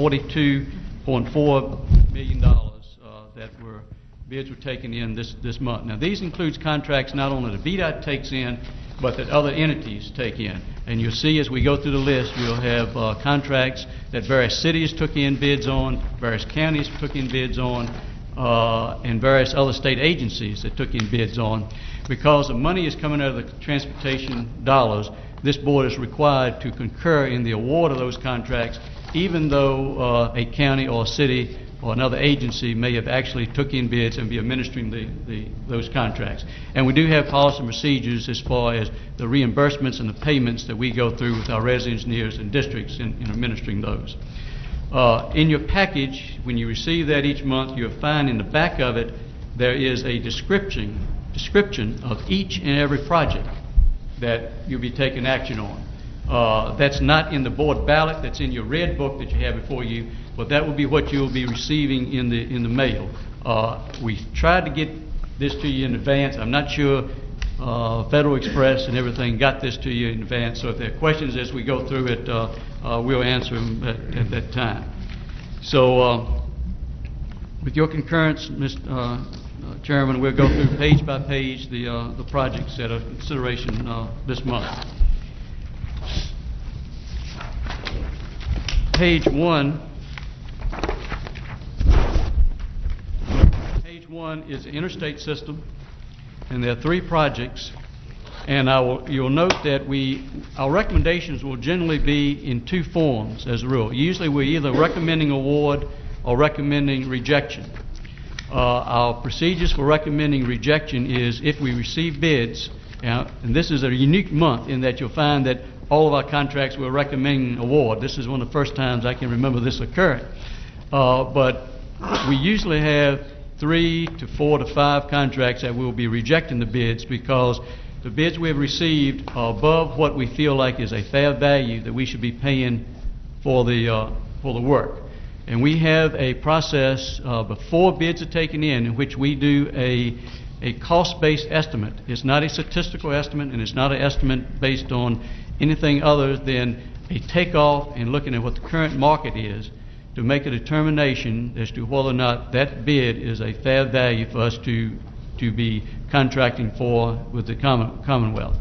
$42.4 million that bids were taken in this month. Now, these includes contracts not only the VDOT takes in, but that other entities take in. And you'll see as we go through the list, we'll have contracts that various cities took in bids on, various counties took in bids on, and various other state agencies that took in bids on. Because the money is coming out of the transportation dollars, this board is required to concur in the award of those contracts, even though a county or a city or another agency may have actually took in bids and be administering those contracts. And we do have policy and procedures as far as the reimbursements and the payments that we go through with our resident engineers and districts in administering those. In your package, when you receive that each month, you'll find in the back of it there is a description of each and every project that you'll be taking action on. That's not in the board ballot, that's in your red book that you have before you, but that will be what you'll be receiving in the mail. We tried to get this to you in advance. I'm not sure Federal Express and everything got this to you in advance, so if there are questions as we go through it, we'll answer them at that time. So with your concurrence, Mr. Chairman, we'll go through page by page the projects that are in consideration this month. Page one is the interstate system, and there are 3 projects. And you'll note that our recommendations will generally be in 2 forms as a rule. Usually we're either recommending award or recommending rejection. Our procedures for recommending rejection is if we receive bids, and this is a unique month in that you'll find that all of our contracts we're recommending award. This is one of the first times I can remember this occurring. But we usually have 3 to 4 to 5 contracts that we'll be rejecting the bids because the bids we have received are above what we feel like is a fair value that we should be paying for the work. And we have a process before bids are taken in which we do a cost-based estimate. It's not a statistical estimate, and it's not an estimate based on anything other than a takeoff and looking at what the current market is to make a determination as to whether or not that bid is a fair value for us to be contracting for with the Commonwealth.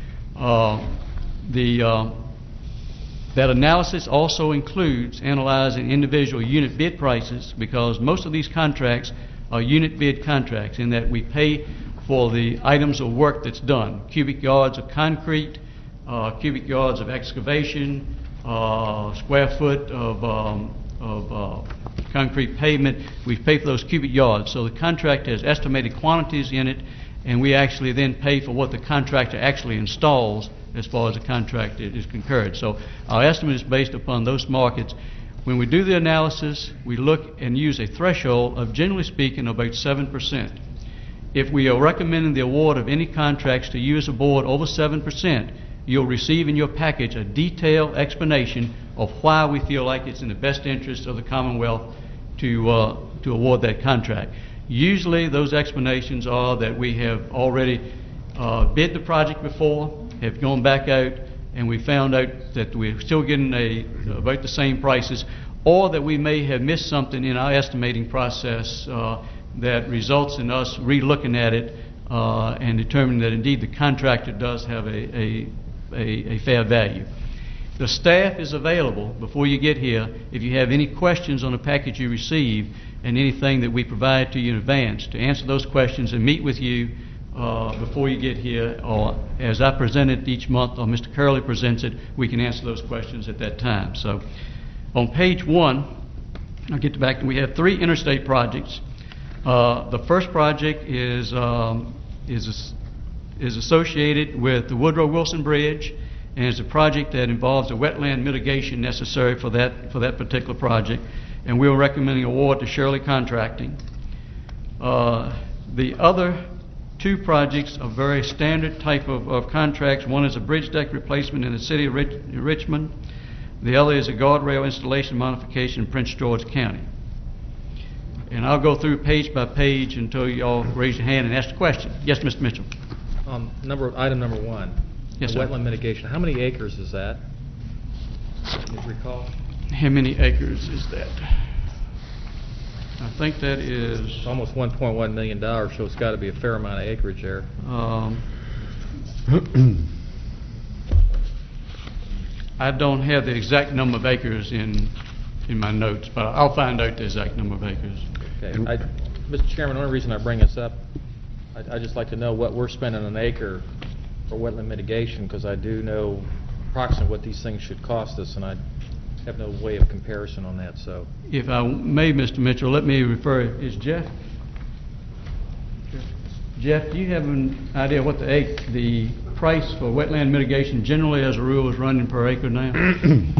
That analysis also includes analyzing individual unit bid prices because most of these contracts are unit bid contracts in that we pay for the items of work that's done, cubic yards of concrete, cubic yards of excavation, square foot of concrete pavement. We pay for those cubic yards. So the contract has estimated quantities in it, and we actually then pay for what the contractor actually installs as far as the contract is concurred. So our estimate is based upon those markets. When we do the analysis, we look and use a threshold of, generally speaking, about 7%. If we are recommending the award of any contracts to you as a board over 7%, you'll receive in your package a detailed explanation of why we feel like it's in the best interest of the Commonwealth to award that contract. Usually those explanations are that we have already bid the project before, have gone back out, and we found out that we're still getting about the same prices, or that we may have missed something in our estimating process that results in us re-looking at it and determining that indeed the contractor does have a fair value. The staff is available before you get here if you have any questions on the package you receive and anything that we provide to you in advance to answer those questions and meet with you before you get here, or as I present it each month or Mr. Curley presents it, we can answer those questions at that time. So on page 1, I'll get back, we have 3 interstate projects. The first project is associated with the Woodrow Wilson Bridge, and it's a project that involves the wetland mitigation necessary for that particular project, and we're recommending award to Shirley Contracting. The other 2 projects are very standard type of contracts. One is a bridge deck replacement in the city of Richmond. The other is a guardrail installation modification in Prince George County. And I'll go through page by page until you all raise your hand and ask the question. Yes, Mr. Mitchell. Item number 1. Yes, sir. Wetland mitigation. How many acres is that? Do you recall? How many acres is that? I think that is... It's almost $1.1 million, so it's got to be a fair amount of acreage there. I don't have the exact number of acres in my notes, but I'll find out the exact number of acres. Okay. Mr. Chairman, the only reason I bring this up, I'd just like to know what we're spending an acre for wetland mitigation, because I do know approximately what these things should cost us, and I have no way of comparison on that. So, if I may, Mr. Mitchell, let me refer. Is Jeff? Jeff, do you have an idea what the price for wetland mitigation generally, as a rule, is running per acre now? Good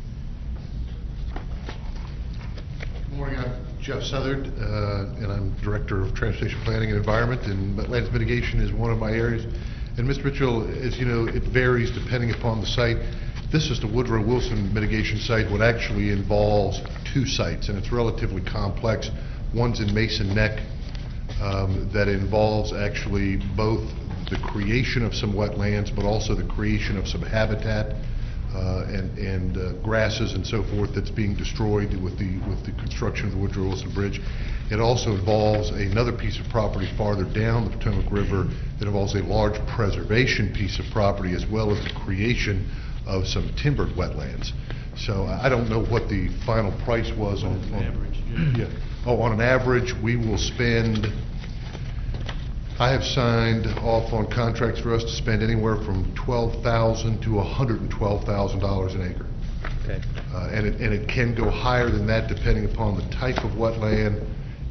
morning. I'm Jeff Southard, and I'm Director of Transportation Planning and Environment, and wetlands mitigation is one of my areas. And Mr. Mitchell, as you know, it varies depending upon the site. This is the Woodrow Wilson mitigation site, what actually involves 2 sites, and it's relatively complex. One's in Mason Neck that involves actually both the creation of some wetlands, but also the creation of some habitat and grasses and so forth that's being destroyed with the construction of the Woodrow Wilson Bridge. It also involves another piece of property farther down the Potomac River that involves a large preservation piece of property as well as the creation of some timbered wetlands. So I don't know what the final price was on average. Yeah. Oh, on an average, we will spend. I have signed off on contracts for us to spend anywhere from $12,000 to $112,000 an acre. Okay. And it can go higher than that depending upon the type of wetland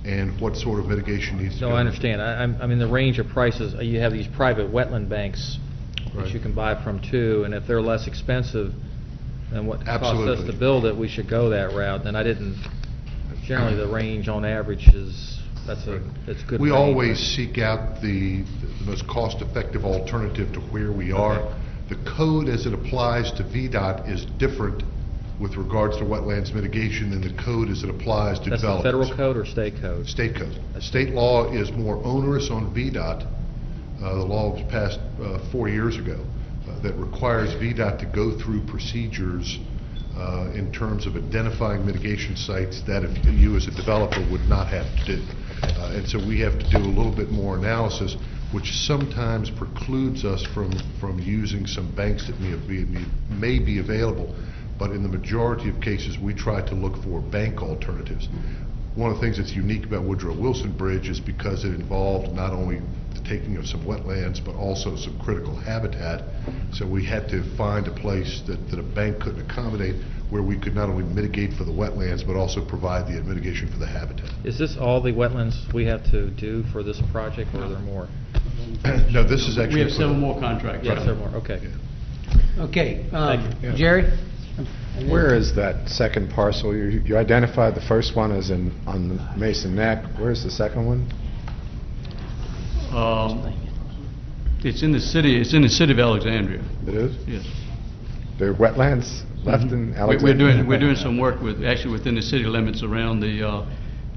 and what sort of mitigation needs to be No, I understand. I mean, the range of prices, you have these private wetland banks Right. that you can buy from too, and if they're less expensive than what it costs us Absolutely. to build it, we should go that route. And I didn't, generally the range on average is, that's good. We range, always right? seek out the most cost-effective alternative to where we are. The code as it applies to VDOT is different with regards to wetlands mitigation than the code as it applies to That's the developers. federal code or state code? State code. State law is more onerous on VDOT. The law was passed 4 years ago that requires VDOT to go through procedures in terms of identifying mitigation sites that if you as a developer would not have to do. And so we have to do a little bit more analysis, which sometimes precludes us from using some banks that may be available. But in the majority of cases, we try to look for bank alternatives. One of the things that's unique about Woodrow Wilson Bridge is because it involved not only the taking of some wetlands, but also some critical habitat. So we had to find a place that a bank couldn't accommodate, where we could not only mitigate for the wetlands, but also provide the mitigation for the habitat. Is this all the wetlands we have to do for this project, or are there more? No, this is actually... We have several more contracts. Yes, there are more, okay. Okay, Thank you. Jerry? Where is that second parcel? You identified the first one as on the Mason Neck. Where's the second one? It's in the city of Alexandria. It is? Yes. There are wetlands left in Alexandria? We're doing some work actually within the city limits around the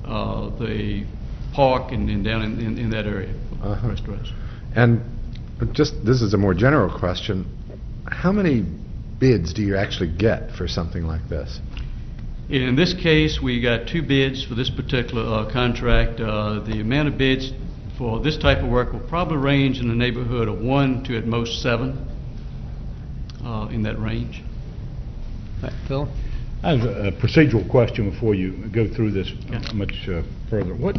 park and down in that area. Restaurants. And this is a more general question. How many bids do you actually get for something like this? In this case, we got 2 bids for this particular contract. The amount of bids for this type of work will probably range in the neighborhood of 1 to at most 7 in that range. Phil? I have a procedural question before you go through this much further. What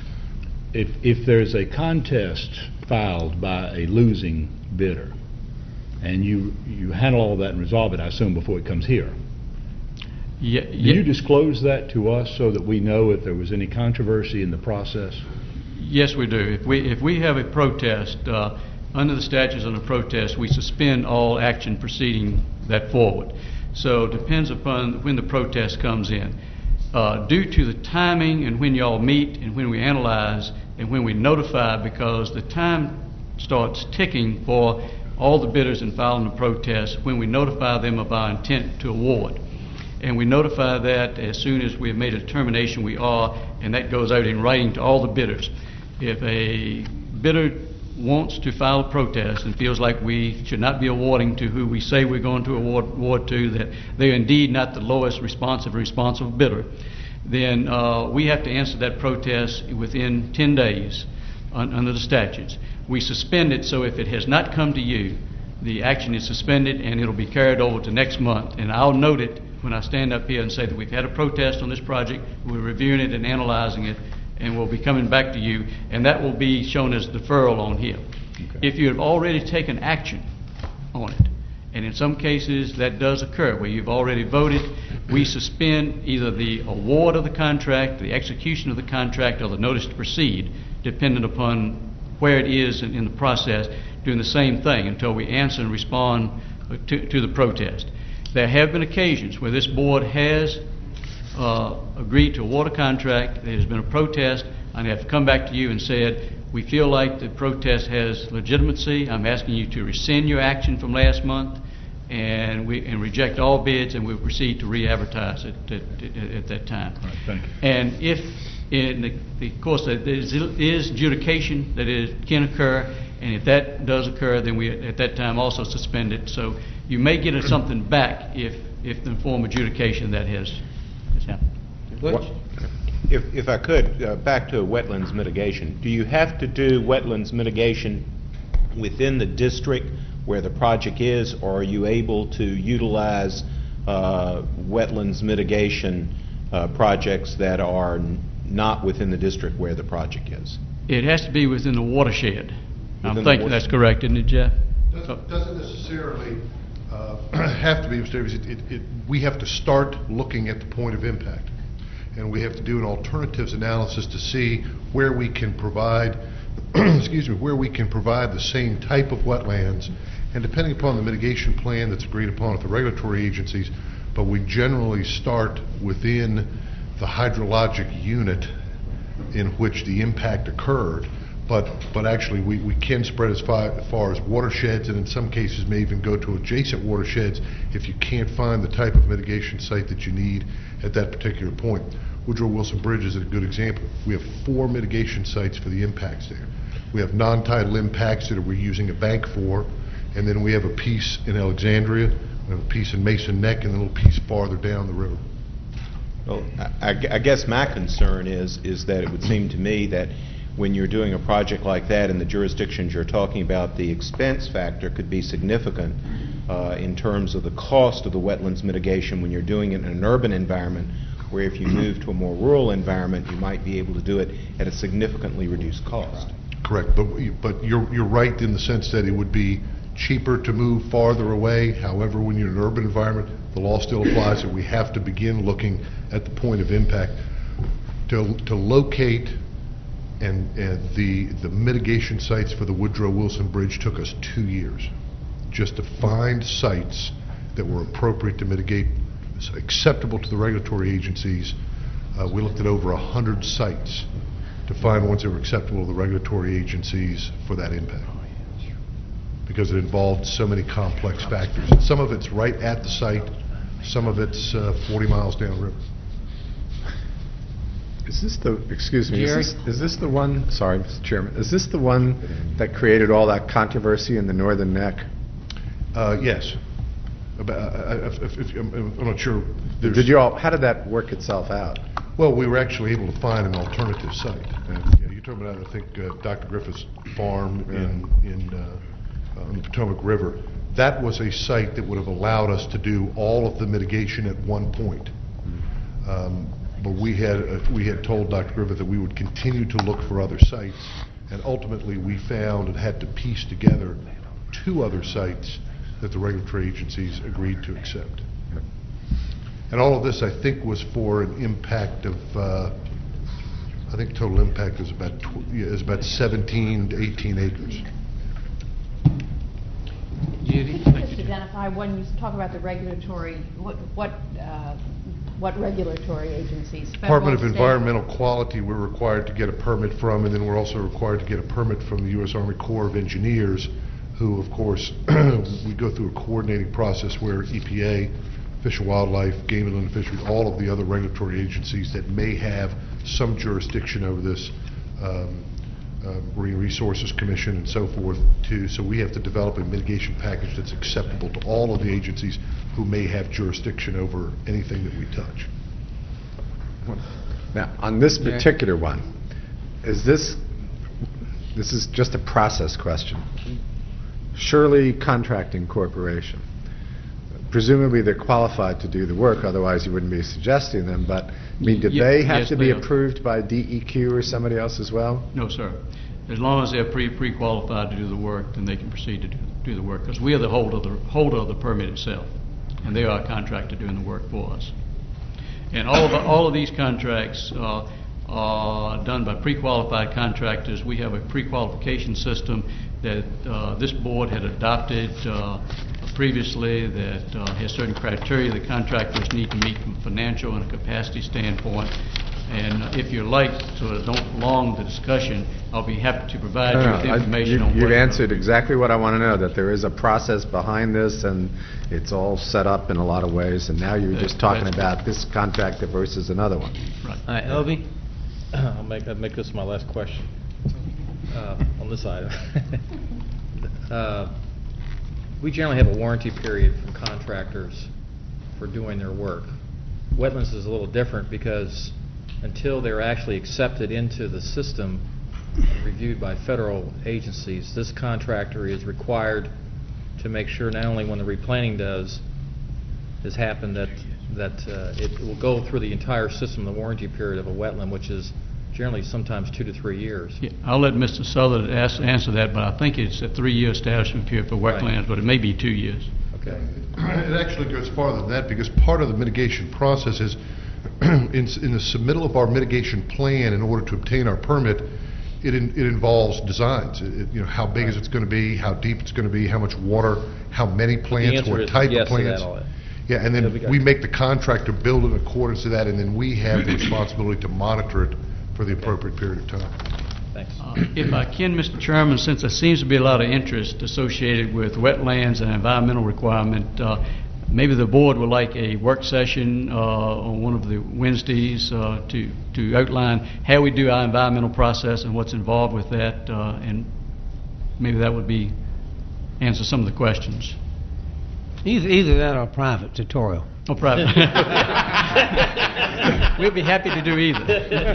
if there's a contest filed by a losing bidder, and you handle all that and resolve it, I assume, before it comes here? Do you disclose that to us so that we know if there was any controversy in the process? Yes, we do. If we have a protest, under the statutes on a protest, we suspend all action proceeding that forward. So it depends upon when the protest comes in. Due to the timing and when y'all meet and when we analyze and when we notify, because the time starts ticking for all the bidders in filing the protest when we notify them of our intent to award. And we notify that as soon as we have made a determination we are, and that goes out in writing to all the bidders. If a bidder wants to file a protest and feels like we should not be awarding to who we say we're going to award to, that they're indeed not the lowest responsible bidder, then we have to answer that protest within 10 days under the statutes. We suspend it, so if it has not come to you, the action is suspended and it'll be carried over to next month. And I'll note it when I stand up here and say that we've had a protest on this project, we're reviewing it and analyzing it, and we'll be coming back to you, and that will be shown as deferral on here. Okay. If you have already taken action on it, and in some cases that does occur where you've already voted, we suspend either the award of the contract, the execution of the contract, or the notice to proceed, dependent upon where it is in the process, doing the same thing until we answer and respond to the protest. There have been occasions where this board has agreed to award a contract, there has been a protest, and they have come back to you and said, we feel like the protest has legitimacy, I'm asking you to rescind your action from last month, and reject all bids, and we'll proceed to re-advertise it at that time. All right, thank you. And if, of course, there is adjudication that can occur, and if that does occur, then we at that time also suspend it. So you may get something back if the form of adjudication that has happened. If I could, back to wetlands mitigation. Do you have to do wetlands mitigation within the district where the project is, or are you able to utilize wetlands mitigation projects that are not within the district where the project is? It has to be within the watershed. I think that's correct, isn't it, Jeff? Doesn't necessarily have to be, Mr. Davies. We have to start looking at the point of impact. and we have to do an alternatives analysis to see where we can provide, excuse me, where we can provide the same type of wetlands, and depending upon the mitigation plan that's agreed upon with the regulatory agencies, but we generally start within the hydrologic unit in which the impact occurred, but actually we can spread as far as watersheds, and in some cases may even go to adjacent watersheds if you can't find the type of mitigation site that you need at that particular point. Woodrow Wilson Bridge is a good example. We have 4 mitigation sites for the impacts there. We have non-tidal impacts that we're using a bank for, and then we have a piece in Alexandria, we have a piece in Mason Neck, and a little piece farther down the river. Well, I guess my concern is that it would seem to me that when you're doing a project like that in the jurisdictions you're talking about, the expense factor could be significant in terms of the cost of the wetlands mitigation when you're doing it in an urban environment, where if you move to a more rural environment, you might be able to do it at a significantly reduced cost. Correct, but you're right in the sense that it would be cheaper to move farther away. However, when you're in an urban environment, the law still applies, and we have to begin looking at the point of impact to locate. And the mitigation sites for the Woodrow Wilson Bridge took us 2 years just to find sites that were appropriate to mitigate, acceptable to the regulatory agencies. We looked at over 100 sites to find ones that were acceptable to the regulatory agencies for that impact, because it involved so many complex factors. And some of it's right at the site, some of it's 40 miles downriver. Is this the, excuse me, Jerry? is this the one, sorry, Mr. Chairman, is this the one that created all that controversy in the Northern Neck? Yes. I'm not sure. Did you all, how did that work itself out? Well, we were actually able to find an alternative site. And, you're talking about, I think, Dr. Griffith's farm on the Potomac River. That was a site that would have allowed us to do all of the mitigation at one point. But we had told Dr. Griffith that we would continue to look for other sites, and ultimately we found and had to piece together 2 other sites that the regulatory agencies agreed to accept. And all of this, I think, was for an impact of, I think total impact is about 17 to 18 acres. Judy? Just identify, when you talk about the regulatory, what regulatory agencies? Department of Federal, state? Environmental Quality, we're required to get a permit from, and then we're also required to get a permit from the U.S. Army Corps of Engineers, who, of course, we go through a coordinating process where EPA, Fish and Wildlife, Game and Inland Fisheries, all of the other regulatory agencies that may have some jurisdiction over this, Marine Resources Commission and so forth, too. So we have to develop a mitigation package that's acceptable to all of the agencies who may have jurisdiction over anything that we touch. Now, on this particular one, is this is just a process question. Surely Contracting Corporation, presumably they're qualified to do the work, otherwise you wouldn't be suggesting them, but I mean, did they have to be approved by DEQ or somebody else as well? No, sir. As long as they're pre-qualified to do the work, then they can proceed to do the work, because we are the holder of the permit itself, and they are a contractor doing the work for us. And all of these contracts are done by pre-qualified contractors. We have a pre-qualification system that this board had adopted previously that has certain criteria the contractors need to meet from a financial and a capacity standpoint. And if you'd like, so that don't prolong the discussion, I'll be happy to provide you with information on You've answered exactly what I want to know, that there is a process behind this, and it's all set up in a lot of ways, and now you're just talking about this contractor versus another one. Right. All right, Obie? I'll make this my last question on this item. We generally have a warranty period from contractors for doing their work. Wetlands is a little different because until they're actually accepted into the system and reviewed by federal agencies, this contractor is required to make sure not only when the replanting has happened that it will go through the entire system, the warranty period of a wetland, which is generally sometimes 2 to 3 years. Yeah, I'll let Mr. Southern answer that, but I think it's a 3-year establishment period for wetlands, Right. but it may be 2 years. Okay. It actually goes farther than that, because part of the mitigation process is in the submittal of our mitigation plan in order to obtain our permit, it involves designs. How big is it going to be, how deep it's going to be, how much water, how many plants, what type of plants. Yeah, and then we make the contractor build in accordance to that, and then we have the responsibility to monitor it for the appropriate period of time. Thanks. If I can, Mr. Chairman, since there seems to be a lot of interest associated with wetlands and environmental requirement, maybe the board would like a work session on one of the Wednesdays to outline how we do our environmental process and what's involved with that, and maybe that would answer some of the questions. Either that or a private tutorial. Oh, private. We'll be happy to do either.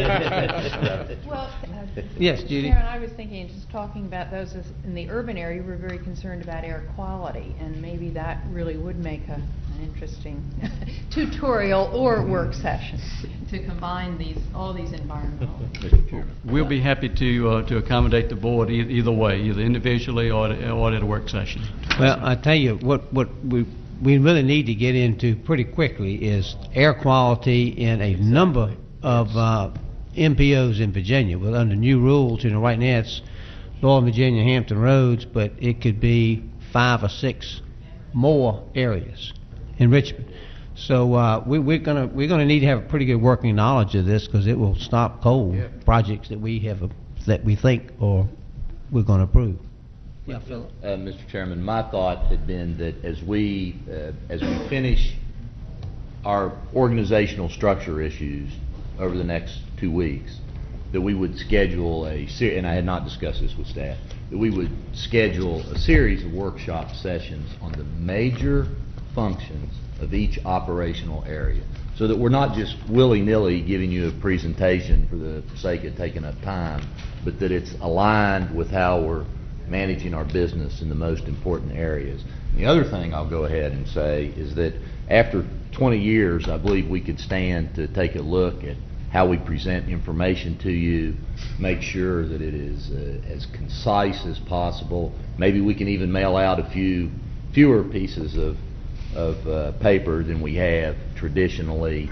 Well, yes, Judy. Sharon, I was thinking, just talking about those in the urban area, we're very concerned about air quality, and maybe that really would make an interesting tutorial or work session to combine all these environmental. We'll be happy to accommodate the board either way, either individually or at a work session. Well, I tell you what we really need to get into pretty quickly is air quality in a number of MPOs in Virginia. Well, under new rules, right now it's Northern Virginia, Hampton Roads, but it could be 5 or 6 more areas in Richmond. So we're gonna need to have a pretty good working knowledge of this, because it will stop cold projects that we think or we're going to approve. Yeah, Philip. Mr. Chairman, my thought had been that as we finish our organizational structure issues over the next 2 weeks, that we would schedule and I had not discussed this with staff, that we would schedule a series of workshop sessions on the major functions of each operational area, so that we're not just willy-nilly giving you a presentation for the sake of taking up time, but that it's aligned with how we're managing our business in the most important areas. And the other thing I'll go ahead and say is that after 20 years, I believe we could stand to take a look at how we present information to you, make sure that it is as concise as possible. Maybe we can even mail out fewer pieces of paper than we have traditionally.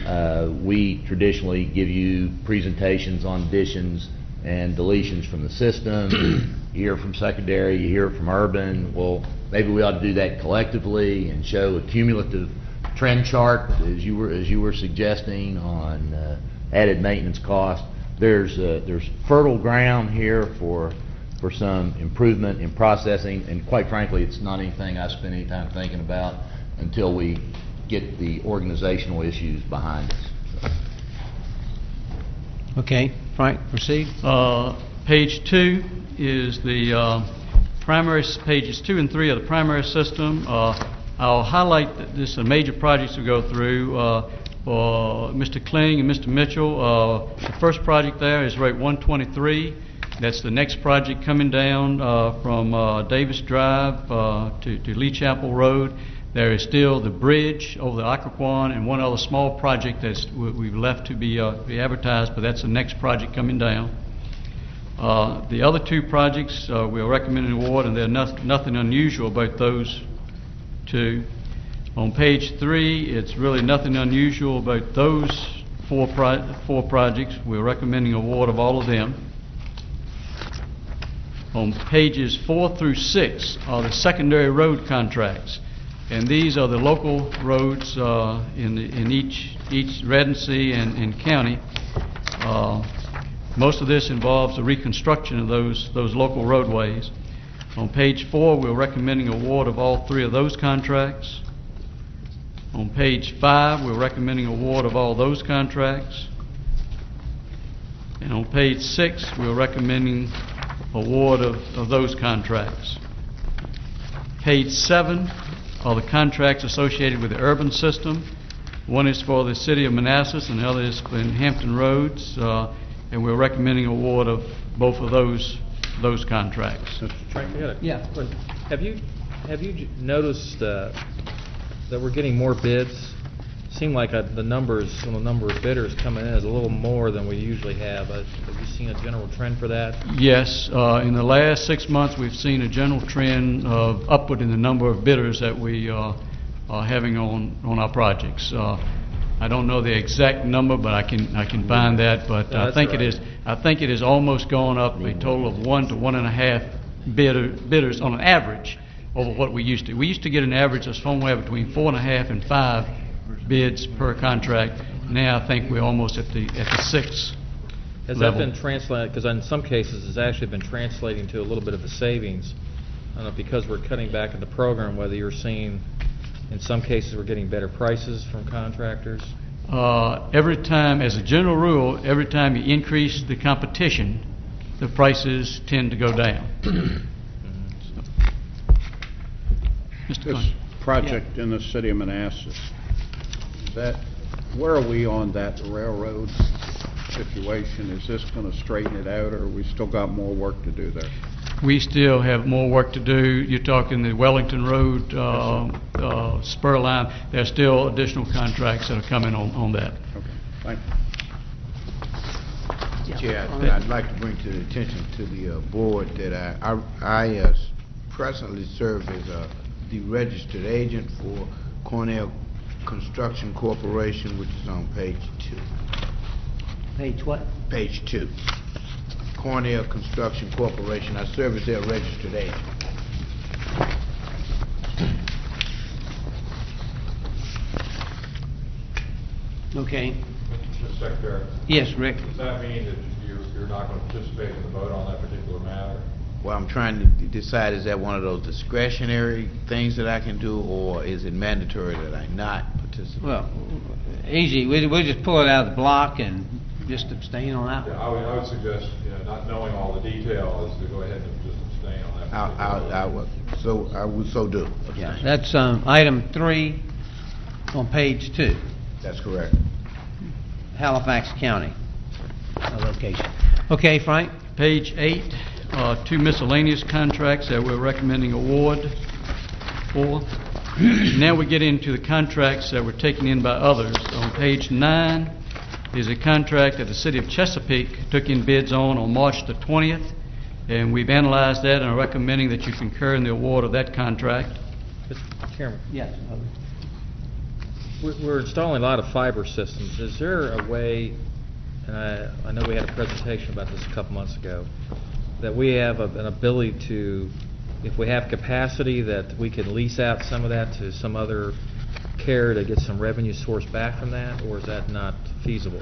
We traditionally give you presentations on additions and deletions from the system. You hear from secondary, you hear from urban. Well, maybe we ought to do that collectively and show a cumulative trend chart, as you were suggesting, on added maintenance cost. There's fertile ground here for some improvement in processing, and quite frankly, it's not anything I spend any time thinking about until we get the organizational issues behind us. Okay, Frank, proceed. Page 2 is the pages 2 and 3 of the primary system. I'll highlight that this is a major projects we go through. For Mr. Kling and Mr. Mitchell, the first project there is Route 123. That's the next project coming down from Davis Drive to Lee Chapel Road. There is still the bridge over the Occoquan and one other small project that we've left to be advertised, but that's the next project coming down. The other 2 projects we're recommending award, and there's nothing unusual about those 2. On page 3, it's really nothing unusual about those 4 projects. We're recommending award of all of them. On pages 4 through 6 are the secondary road contracts, and these are the local roads in each Regency and county. Most of this involves the reconstruction of those local roadways. On page 4, we're recommending award of all 3 of those contracts. On page 5, we're recommending award of all those contracts. And on page 6, we're recommending award of those contracts. Page 7 are the contracts associated with the urban system. One is for the city of Manassas and the other is for Hampton Roads, and we're recommending award of both of those contracts. Yeah. Have you noticed that we're getting more bids? Seem like the number of bidders coming in is a little more than we usually have. Have you seen a general trend for that? Yes. In the last 6 months, we've seen a general trend of upward in the number of bidders that we are having on our projects. I I don't know the exact number, but I can find that. But No, I that's think all it right. is. I think it has almost gone up a total of 1 to 1.5 bidders on an average over what we used to. We used to get an average of somewhere between 4.5 and 5 bids per contract. Now I think we're almost at the 6 Has level. that been translated, because in some cases it's actually been translating to a little bit of a savings? I don't know, because we're cutting back at the program, whether you're seeing, in some cases, we're getting better prices from contractors? Every time, as a general rule, every time you increase the competition, the prices tend to go down. Mr. This Klein. project in the city of Manassas, where are we on that railroad situation? Is this going to straighten it out, or we still got more work to do there? We still have more work to do. You're talking the Wellington Road spur line. There's still additional contracts that are coming on that. Okay, thank you. Chair, I'd like to bring to the attention to the board that I presently serve as the registered agent for Cornell Construction Corporation, which is on page 2. Page what? Page 2. Cornell Construction Corporation. I serve as their registered agent. Okay. Mr. Secretary? Yes, Rick? Does that mean that you're not going to participate in the vote on that particular matter? Well, I'm trying to decide, is that one of those discretionary things that I can do, or is it mandatory that I not participate? Well, easy. We'll just pull it out of the block and just abstain on that Yeah, one. I would suggest, not knowing all the detail, is to go ahead and just abstain on that. I would so do. Yeah, that's item 3 on page 2. That's correct. Halifax County location. Okay, Frank? Page 8, 2 miscellaneous contracts that we're recommending award for. Now we get into the contracts that were taken in by others. On page 9 is a contract that the City of Chesapeake took in bids on March the 20th, and we've analyzed that and are recommending that you concur in the award of that contract. Mr. Chairman? Yes. We're installing a lot of fiber systems. Is there a way, and I know we had a presentation about this a couple months ago, that we have an ability to, if we have capacity, that we can lease out some of that to some other carrier to get some revenue source back from that, or is that not feasible?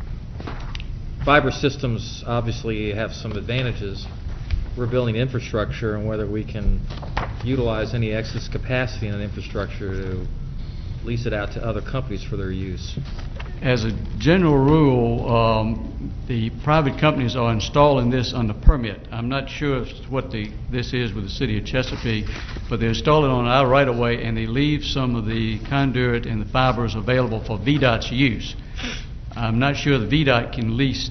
Fiber systems obviously have some advantages. We're building infrastructure, and whether we can utilize any excess capacity in an infrastructure to lease it out to other companies for their use. As a general rule, the private companies are installing this under permit. I'm not sure what this is with the City of Chesapeake, but they install it on our right-of-way, and they leave some of the conduit and the fibers available for VDOT's use. I'm not sure the VDOT can lease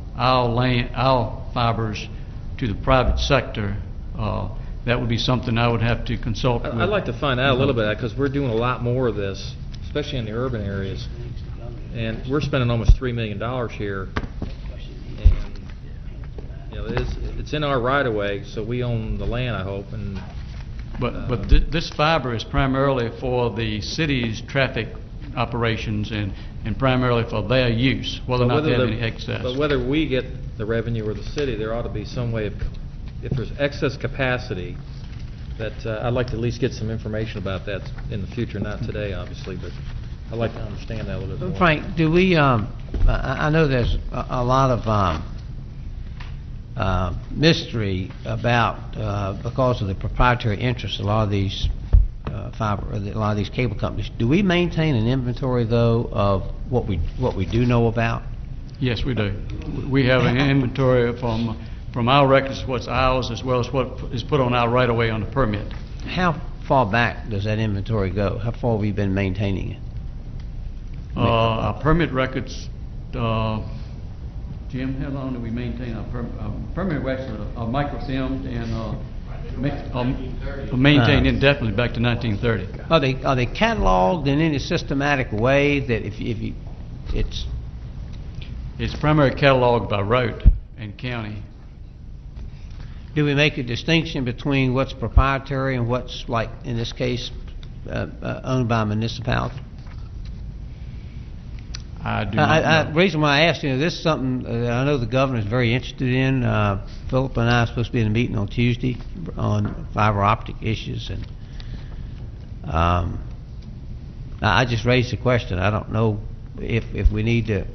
our fibers to the private sector. That would be something I would have to consult with. I'd like to find out a little bit, because we're doing a lot more of this, especially in the urban areas. And we're spending almost $3 million here. And, it's in our right-of-way, so we own the land, I hope. And But this fiber is primarily for the city's traffic operations and primarily for their use, whether or not they have any excess. But whether we get the revenue or the city, there ought to be some way of, if there's excess capacity, that I'd like to at least get some information about that in the future, not today, obviously, but I'd like to understand that a little bit more. Frank, do we, I know there's a lot of mystery about, because of the proprietary interests, a lot of these a lot of these cable companies. Do we maintain an inventory, though, of what we do know about? Yes, we do. We have an inventory from our records, what's ours, as well as what is put on our right-of-way on the permit. How far back does that inventory go? How far have we been maintaining it? Our permit records, Jim, how long do we maintain our permit records? Are microfilmed and maintained indefinitely back to 1930. Are they cataloged in any systematic way that if you it's primarily cataloged by route and county. Do we make a distinction between what's proprietary and what's, like in this case, owned by a municipality? I do not know. The reason why I asked, this is something I know the governor is very interested in. Philip and I are supposed to be in a meeting on Tuesday on fiber optic issues, and I just raised the question. I don't know if we need to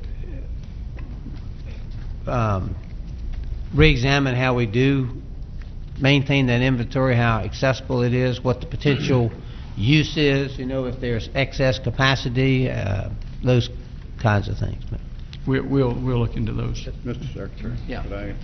re-examine how we do maintain that inventory, how accessible it is, what the potential use is, if there's excess capacity, those kinds of things. We'll look into those. Mr. Secretary? Yeah. Could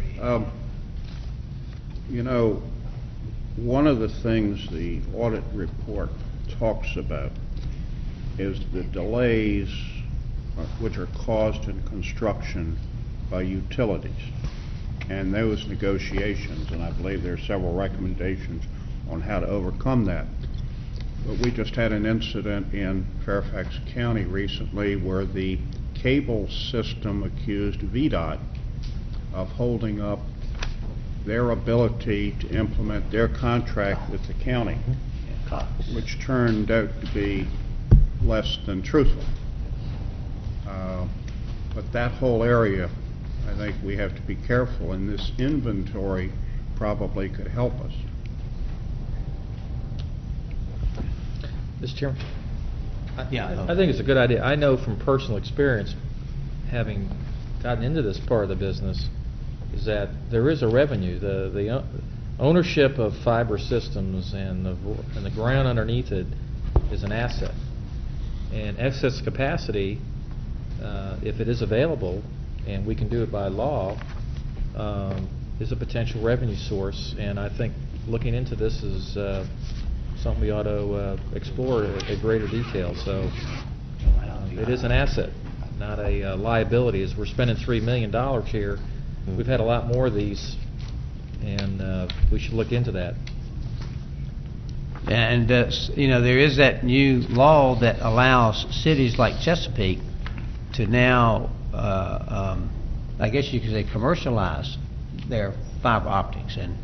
I, one of the things the audit report talks about is the delays which are caused in construction by utilities and those negotiations, and I believe there are several recommendations on how to overcome that. But we just had an incident in Fairfax County recently where the cable system accused VDOT of holding up their ability to implement their contract with the county, which turned out to be less than truthful. But that whole area, I think we have to be careful, and this inventory probably could help us. Mr. Chairman? I think it's a good idea. I know from personal experience, having gotten into this part of the business, is that there is a revenue. The ownership of fiber systems and the ground underneath it is an asset. And excess capacity, if it is available, and we can do it by law, is a potential revenue source. And I think looking into this is something we ought to explore at greater detail. So it is an asset, not a liability. As we're spending $3 million here, we've had a lot more of these, and we should look into that. And there is that new law that allows cities like Chesapeake to now, I guess you could say, commercialize their fiber optics. And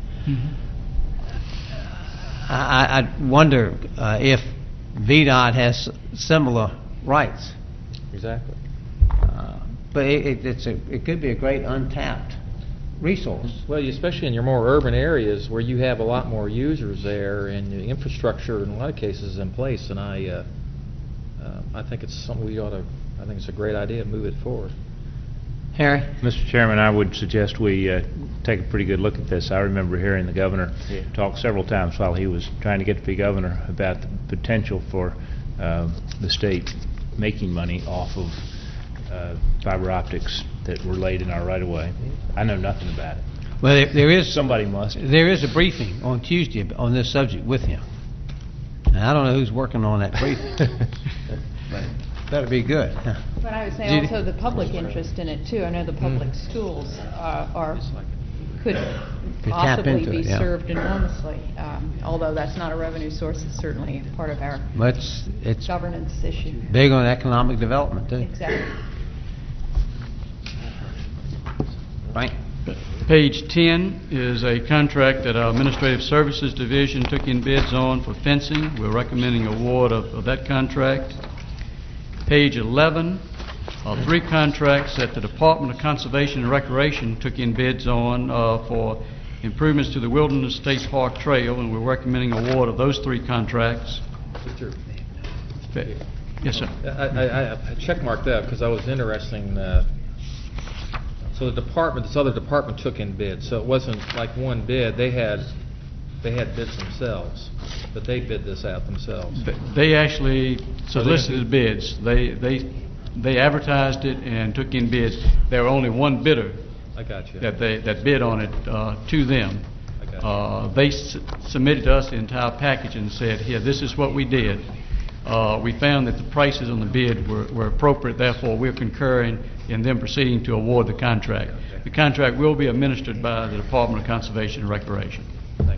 I wonder if VDOT has similar rights. Exactly. But it could be a great untapped resource. Well, especially in your more urban areas where you have a lot more users there, and the infrastructure in a lot of cases is in place. And I think it's something we ought to. I think it's a great idea. Move it forward. Harry? Mr. Chairman, I would suggest we take a pretty good look at this. I remember hearing the governor talk several times while he was trying to get to be governor about the potential for the state making money off of fiber optics that were laid in our right-of-way. I know nothing about it. Well, there is somebody must. There is a briefing on Tuesday on this subject with him. And I don't know who's working on that briefing. But that'd be good. But I would say also the public interest in it too. I know the public schools could possibly be served enormously. Although that's not a revenue source, it's certainly part of our it's governance issue. Big on economic development too. Exactly. Right. Page 10 is a contract that our Administrative Services Division took in bids on for fencing. We're recommending award of that contract. Page 11 are 3 contracts that the Department of Conservation and Recreation took in bids on for improvements to the Wilderness State Park Trail, and we're recommending award of those 3 contracts. Yes, sir. I checkmarked that because I was interested. So this other department took in bids. So it wasn't like one bid. They had bids themselves, but they bid this out themselves. They actually solicited bids. They advertised it and took in bids. There were only one bidder. I got you. That bid on it to them. I got you. They submitted to us the entire package and said, "Here, this is what we did. We found that the prices on the bid were appropriate. Therefore, we're concurring in them proceeding to award the contract. The contract will be administered by the Department of Conservation and Recreation." Thanks.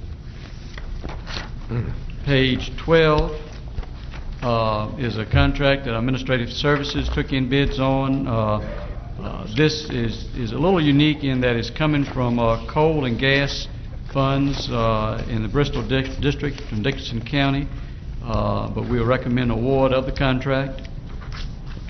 Page 12 is a contract that Administrative Services took in bids on. This is a little unique in that it's coming from coal and gas funds in the Bristol District from Dickinson County, but we'll recommend award of the contract.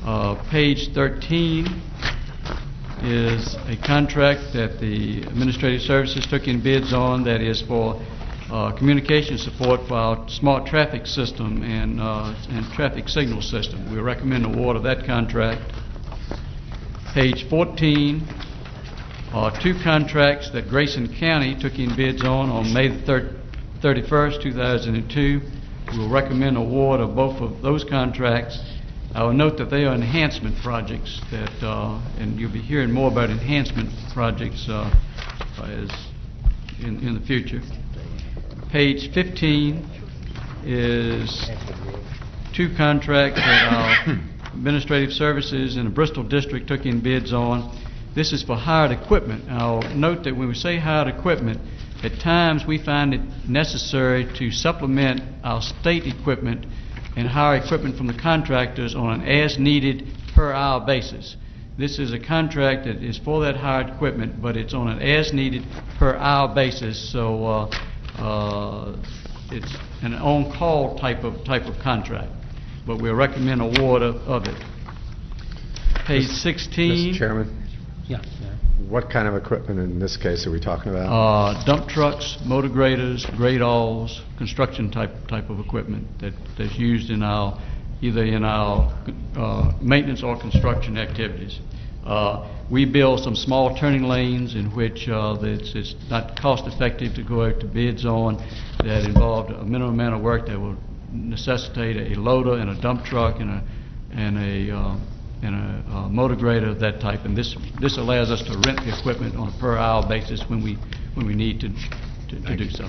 Page 13 is a contract that the Administrative Services took in bids on that is for communication support for our smart traffic system and traffic signal system. We recommend award of that contract. Page 14 are two contracts that Grayson County took in bids on May the 31st, 2002. We will recommend award of both of those contracts. I will note that they are enhancement projects that, and you'll be hearing more about enhancement projects as in the future. Page 15 is two contracts that our Administrative Services in the Bristol District took in bids on. This is for hired equipment. I'll note that when we say hired equipment, at times we find it necessary to supplement our state equipment and hire equipment from the contractors on an as-needed per-hour basis. This is a contract that is for that hired equipment, but it's on an as-needed per-hour basis, so it's an on-call type of contract. But we'll recommend award of it. Page 16. Mr. Chairman? Yeah. What kind of equipment in this case are we talking about? Dump trucks, motor graders, grade alls, construction type of equipment that's used in our either in our maintenance or construction activities. We build some small turning lanes in which it's not cost effective to go out to bids on that involved a minimum amount of work that will necessitate a loader and a dump truck and a motor grader of that type, and this allows us to rent the equipment on a per hour basis when we need to do so.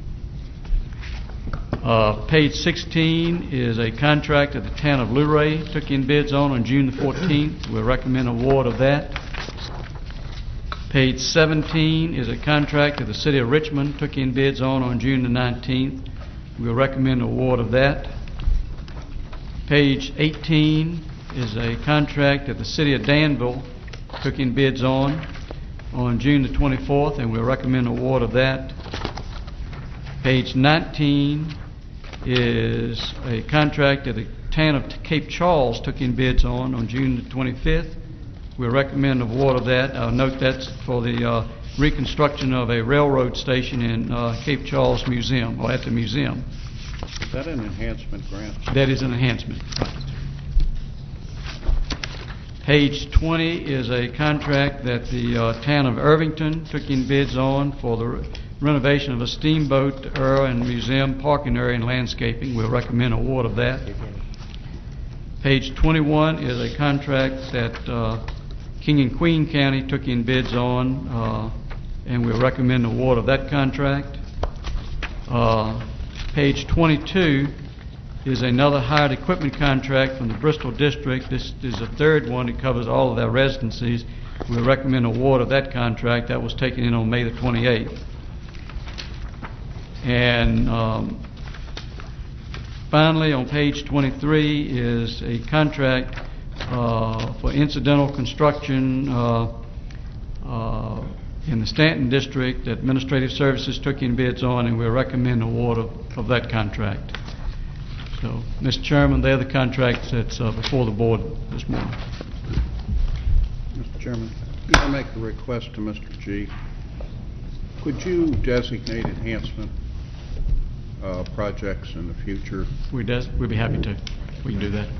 Page 16 is a contract that the town of Luray took in bids on June the 14th. We'll recommend award of that. Page 17 is a contract that the city of Richmond took in bids on June the 19th. We'll recommend award of that. Page 18 is a contract that the city of Danville took in bids on June the 24th, and we'll recommend award of that. Page 19 is a contract that the town of Cape Charles took in bids on June the 25th. We'll recommend award of that. I'll note that's for the reconstruction of a railroad station in Cape Charles Museum, or at the museum. Is that an enhancement grant? That is an enhancement. Page 20 is a contract that the town of Irvington took in bids on for the renovation of a steamboat and museum parking area and landscaping. We'll recommend award of that. Page 21 is a contract that King and Queen County took in bids on, and we'll recommend award of that contract. Page 22 is another hired equipment contract from the Bristol District. This is the third one. It covers all of their residencies. We'll recommend award of that contract. That was taken in on May the 28th. And finally, on page 23 is a contract for incidental construction in the Stanton District that Administrative Services took in bids on, and we'll recommend award of that contract. So, Mr. Chairman, they're the contracts that's before the board this morning. Mr. Chairman, could I make a request to Mr. G? Could you designate enhancement projects in the future? We'd be happy to. We can do that.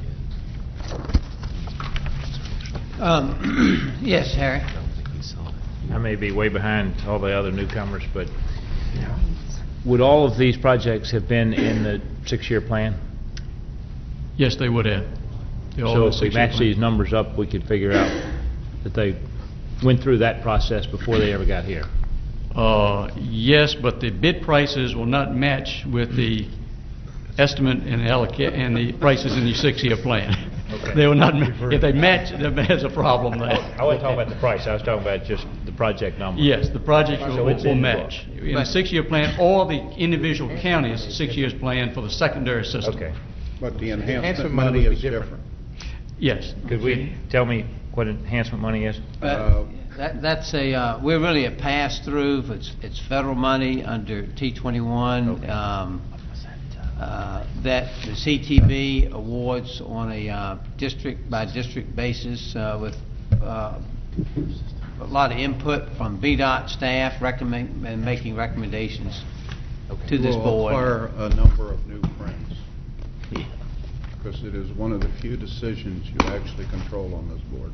Yes, Harry. I may be way behind all the other newcomers, but would all of these projects have been in the 6-year plan? Yes, they would have. So if we match these numbers up, we could figure out that they went through that process before they ever got here. Yes, but the bid prices will not match with the estimate and the prices in the 6-year plan. Okay. They will not. If they match, there's a problem there. I wasn't talking about the price. I was talking about just the project number. Yes, the project So will match. In the 6-year plan, or the individual counties' 6 years plan for the secondary system. Okay. But the enhancement money is different. Yes. Could we tell me what enhancement money is? That's we're really a pass-through. It's federal money under T21. that the CTB awards on a district-by-district basis with a lot of input from VDOT staff and making recommendations to this Will board. acquire a number of new friends, because it is one of the few decisions you actually control on this board.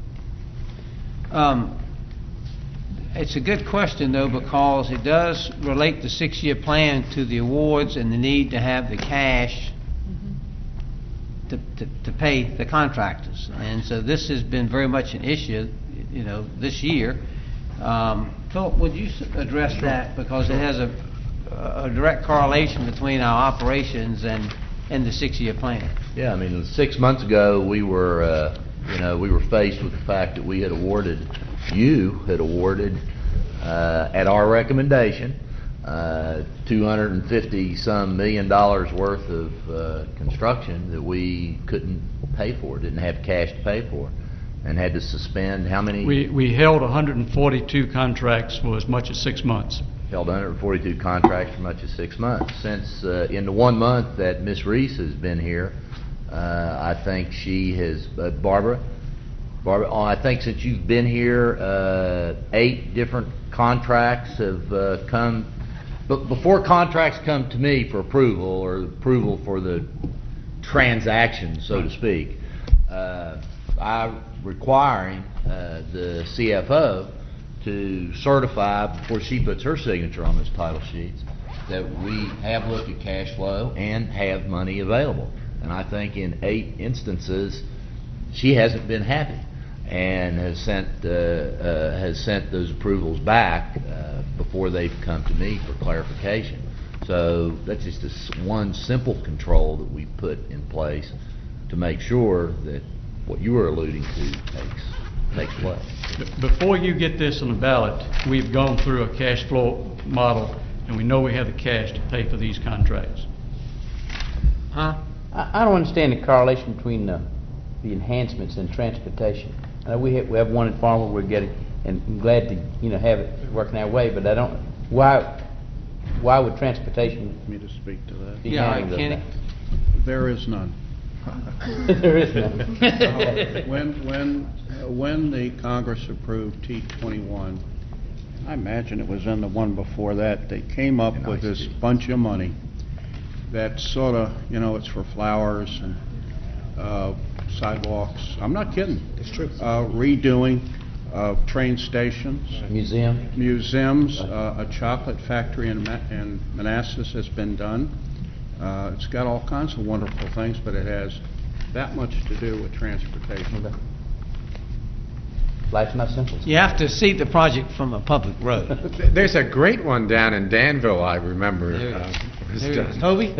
It's a good question, though, because it does relate the 6-year plan to the awards and the need to have the cash to pay the contractors. And so this has been very much an issue, this year. Philip, would you address that? Because it has a direct correlation between our operations and the 6-year plan. Yeah, I mean, 6 months ago, we were faced with the fact that you had awarded at our recommendation, $250-some million worth of construction that we couldn't pay for, didn't have cash to pay for, and had to suspend how many? We held 142 contracts for as much as 6 months. Held 142 contracts for much as 6 months. Since in the 1 month that Ms. Reese has been here, I think she has, Barbara, I think since you've been here, 8 different contracts have come. But before contracts come to me for approval, or approval for the transaction, so to speak, I'm requiring the CFO to certify before she puts her signature on those title sheets that we have looked at cash flow and have money available. And I think in 8 instances, she hasn't been happy and has sent those approvals back before they've come to me for clarification. So that's just one simple control that we put in place to make sure that what you were alluding to takes place. Before you get this on the ballot, we've gone through a cash flow model, and we know we have the cash to pay for these contracts. Huh? I don't understand the correlation between the enhancements and transportation. We have one in Farmville we're getting, and I'm glad to have it working our way. But I don't. Why would transportation? Me to speak to that. Kenny. There is none. There is none. When the Congress approved T21, I imagine it was in the one before that, they came up with this bunch of money that sort of, it's for flowers and sidewalks. I'm not kidding. It's true. Redoing train stations. Museums. A chocolate factory in Manassas has been done. It's got all kinds of wonderful things, but it has that much to do with transportation. Life's not simple. You have to see the project from a public road. There's a great one down in Danville, I remember. Toby?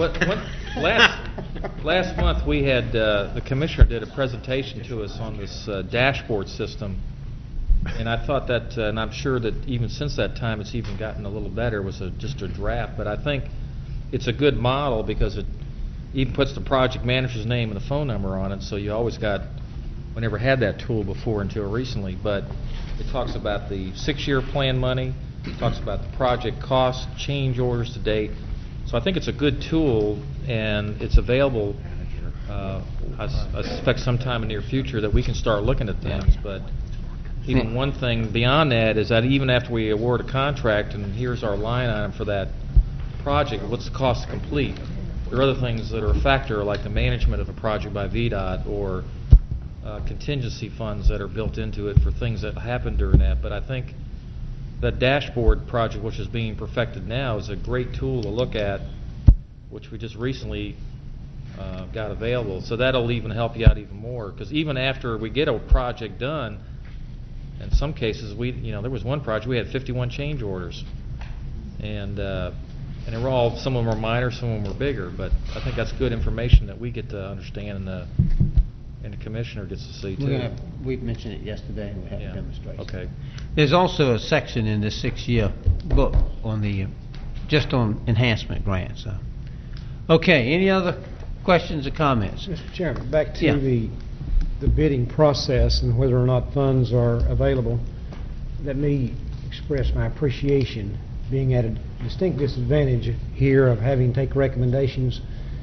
Last month we had, the commissioner did a presentation to us on this dashboard system. And I thought that, and I'm sure that even since that time it's even gotten a little better. It was just a draft. But I think it's a good model because it even puts the project manager's name and the phone number on it. So you always got, we never had that tool before until recently. But it talks about the 6-year plan money. It talks about the project costs, change orders to date. So I think it's a good tool, and it's available, I suspect sometime in the near future that we can start looking at things. But even one thing beyond that is that even after we award a contract and here's our line item for that project, what's the cost to complete? There are other things that are a factor, like the management of a project by VDOT or contingency funds that are built into it for things that happen during that. But I think that dashboard project, which is being perfected now, is a great tool to look at, which we just recently got available. So that'll even help you out even more, because even after we get a project done, in some cases, there was one project we had 51 change orders, and they were all, some of them were minor, some of them were bigger. But I think that's good information that we get to understand, and the commissioner gets to see too. We mentioned it yesterday, and we have a demonstration. Okay. There's also a section in this 6-year book on just on enhancement grants. Okay, any other questions or comments? Mr. Chairman, back to the bidding process and whether or not funds are available. Let me express my appreciation, being at a distinct disadvantage here of having to take recommendations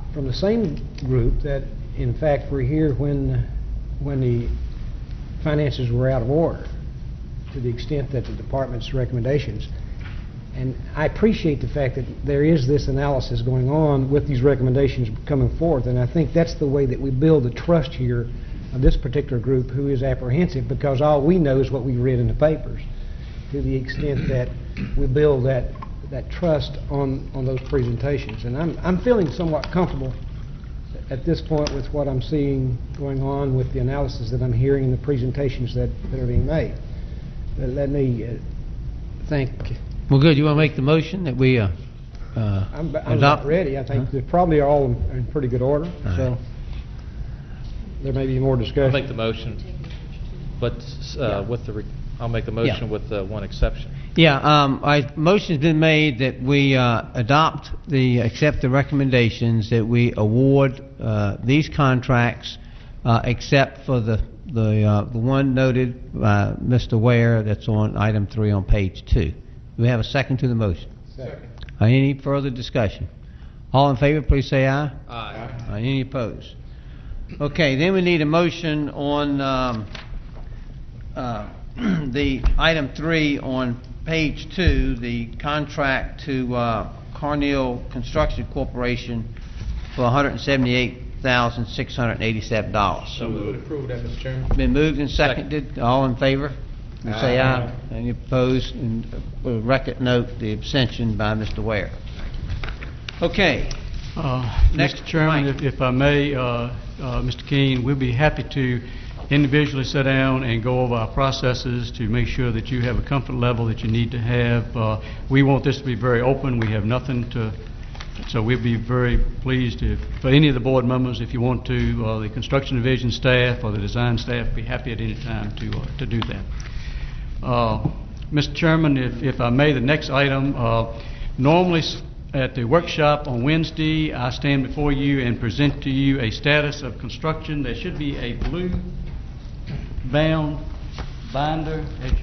from the same group that, in fact, were here when the finances were out of order, to the extent that the department's recommendations. And I appreciate the fact that there is this analysis going on with these recommendations coming forth, and I think that's the way that we build the trust here of this particular group who is apprehensive, because all we know is what we read in the papers, to the extent that we build that trust on those presentations. And I'm feeling somewhat comfortable at this point with what I'm seeing going on with the analysis that I'm hearing in the presentations that are being made. Let me thank... Well, good. You want to make the motion that we I'm adopt? not ready. I think they probably are all in pretty good order, so there may be more discussion. I'll make the motion, but I'll make the motion with one exception. Yeah, motion's been made that we accept the recommendations that we award these contracts, except for the one noted by Mr. Ware that's on item 3 on page 2. Do we have a second to the motion? Second. Any further discussion? All in favor, please say aye. Aye. Any opposed? Okay, then we need a motion on the item 3 on page 2, the contract to Carneal Construction Corporation for $178,687. So moved. Approve that, Mr. Chairman. Been moved and seconded. All in favor? Say aye. Any opposed? And record note the abstention by Mr. Ware. Okay. Mr. Chairman, if I may, Mr. Keene, we'll be happy to individually sit down and go over our processes to make sure that you have a comfort level that you need to have. We want this to be very open. We have nothing to, so we'll be very pleased for any of the board members, if you want to, the construction division staff or the design staff, be happy at any time to do that. Mr. Chairman, if I may, the next item, normally at the workshop on Wednesday, I stand before you and present to you a status of construction. There should be a blue bound binder at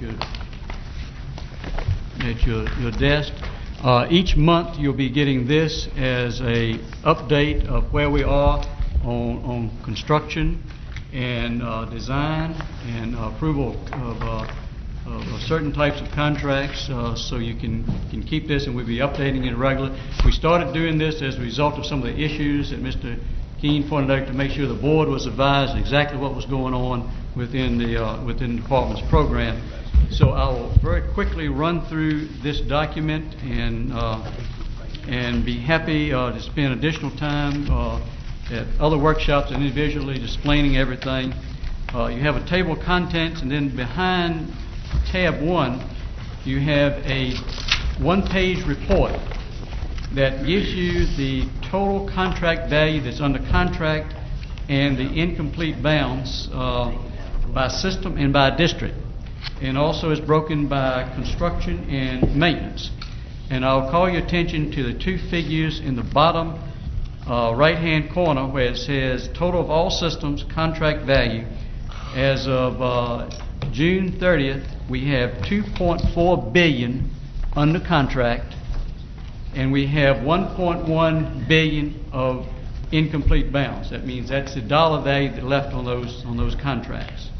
your desk. Each month you'll be getting this as a update of where we are on construction and design and approval of certain types of contracts, so you can keep this, and we'll be updating it regularly. We started doing this as a result of some of the issues that Mr. Keene pointed out, to make sure the board was advised exactly what was going on within the department's program. So I will very quickly run through this document and be happy to spend additional time at other workshops and individually explaining everything. You have a table of contents, and then behind tab 1, you have a one-page report that gives you the total contract value that's under contract and the incomplete balance by system and by district, and also is broken by construction and maintenance. And I'll call your attention to the 2 figures in the bottom right-hand corner where it says total of all systems contract value. As of June 30th, we have $2.4 billion under contract, and we have $1.1 billion of incomplete balance. That means that's the dollar value that left on those contracts.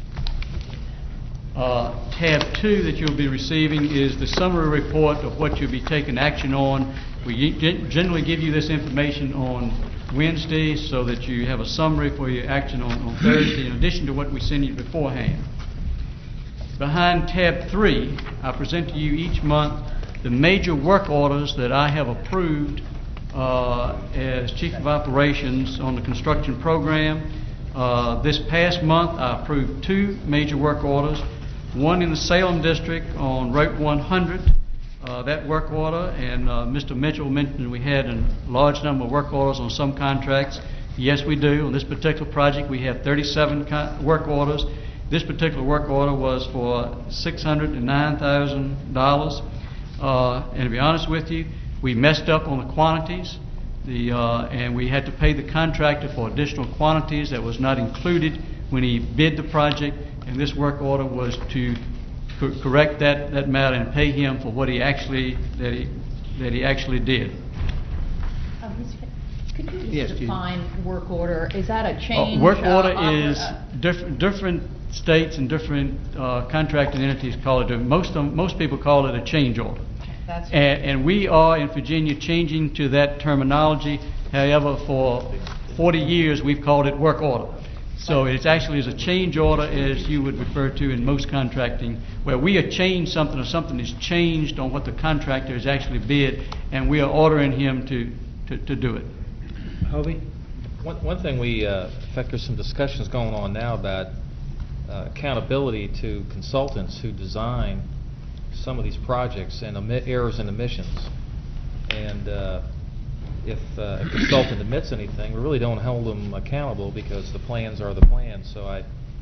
Tab 2 that you'll be receiving is the summary report of what you'll be taking action on. We generally give you this information on Wednesday so that you have a summary for your action on Thursday, in addition to what we send you beforehand. Behind tab 3, I present to you each month the major work orders that I have approved as Chief of Operations on the construction program. This past month, I approved 2 major work orders, one in the Salem District on Route 100. That work order, and Mr. Mitchell mentioned we had a large number of work orders on some contracts. Yes, we do. On this particular project, we have 37 work orders. This particular work order was for $609,000. And to be honest with you, we messed up on the quantities, and we had to pay the contractor for additional quantities that was not included when he bid the project. And this work order was to correct that matter and pay him for what he actually did. Could you Yes, just Judy. define work order? Is that a change? Work order of- is different states and different contracting entities call it. Most people call it a change order. That's And we are in Virginia changing to that terminology. However, for 40 years, we've called it work order. So it's actually is a change order, as you would refer to in most contracting, where we have changed something or something is changed on what the contractor has actually bid, and we are ordering him to do it. Hovey? One thing in fact, there's some discussions going on now about accountability to consultants who design some of these projects and omit errors and omissions. And if a consultant admits anything, we really don't hold them accountable because the plans are the plans. So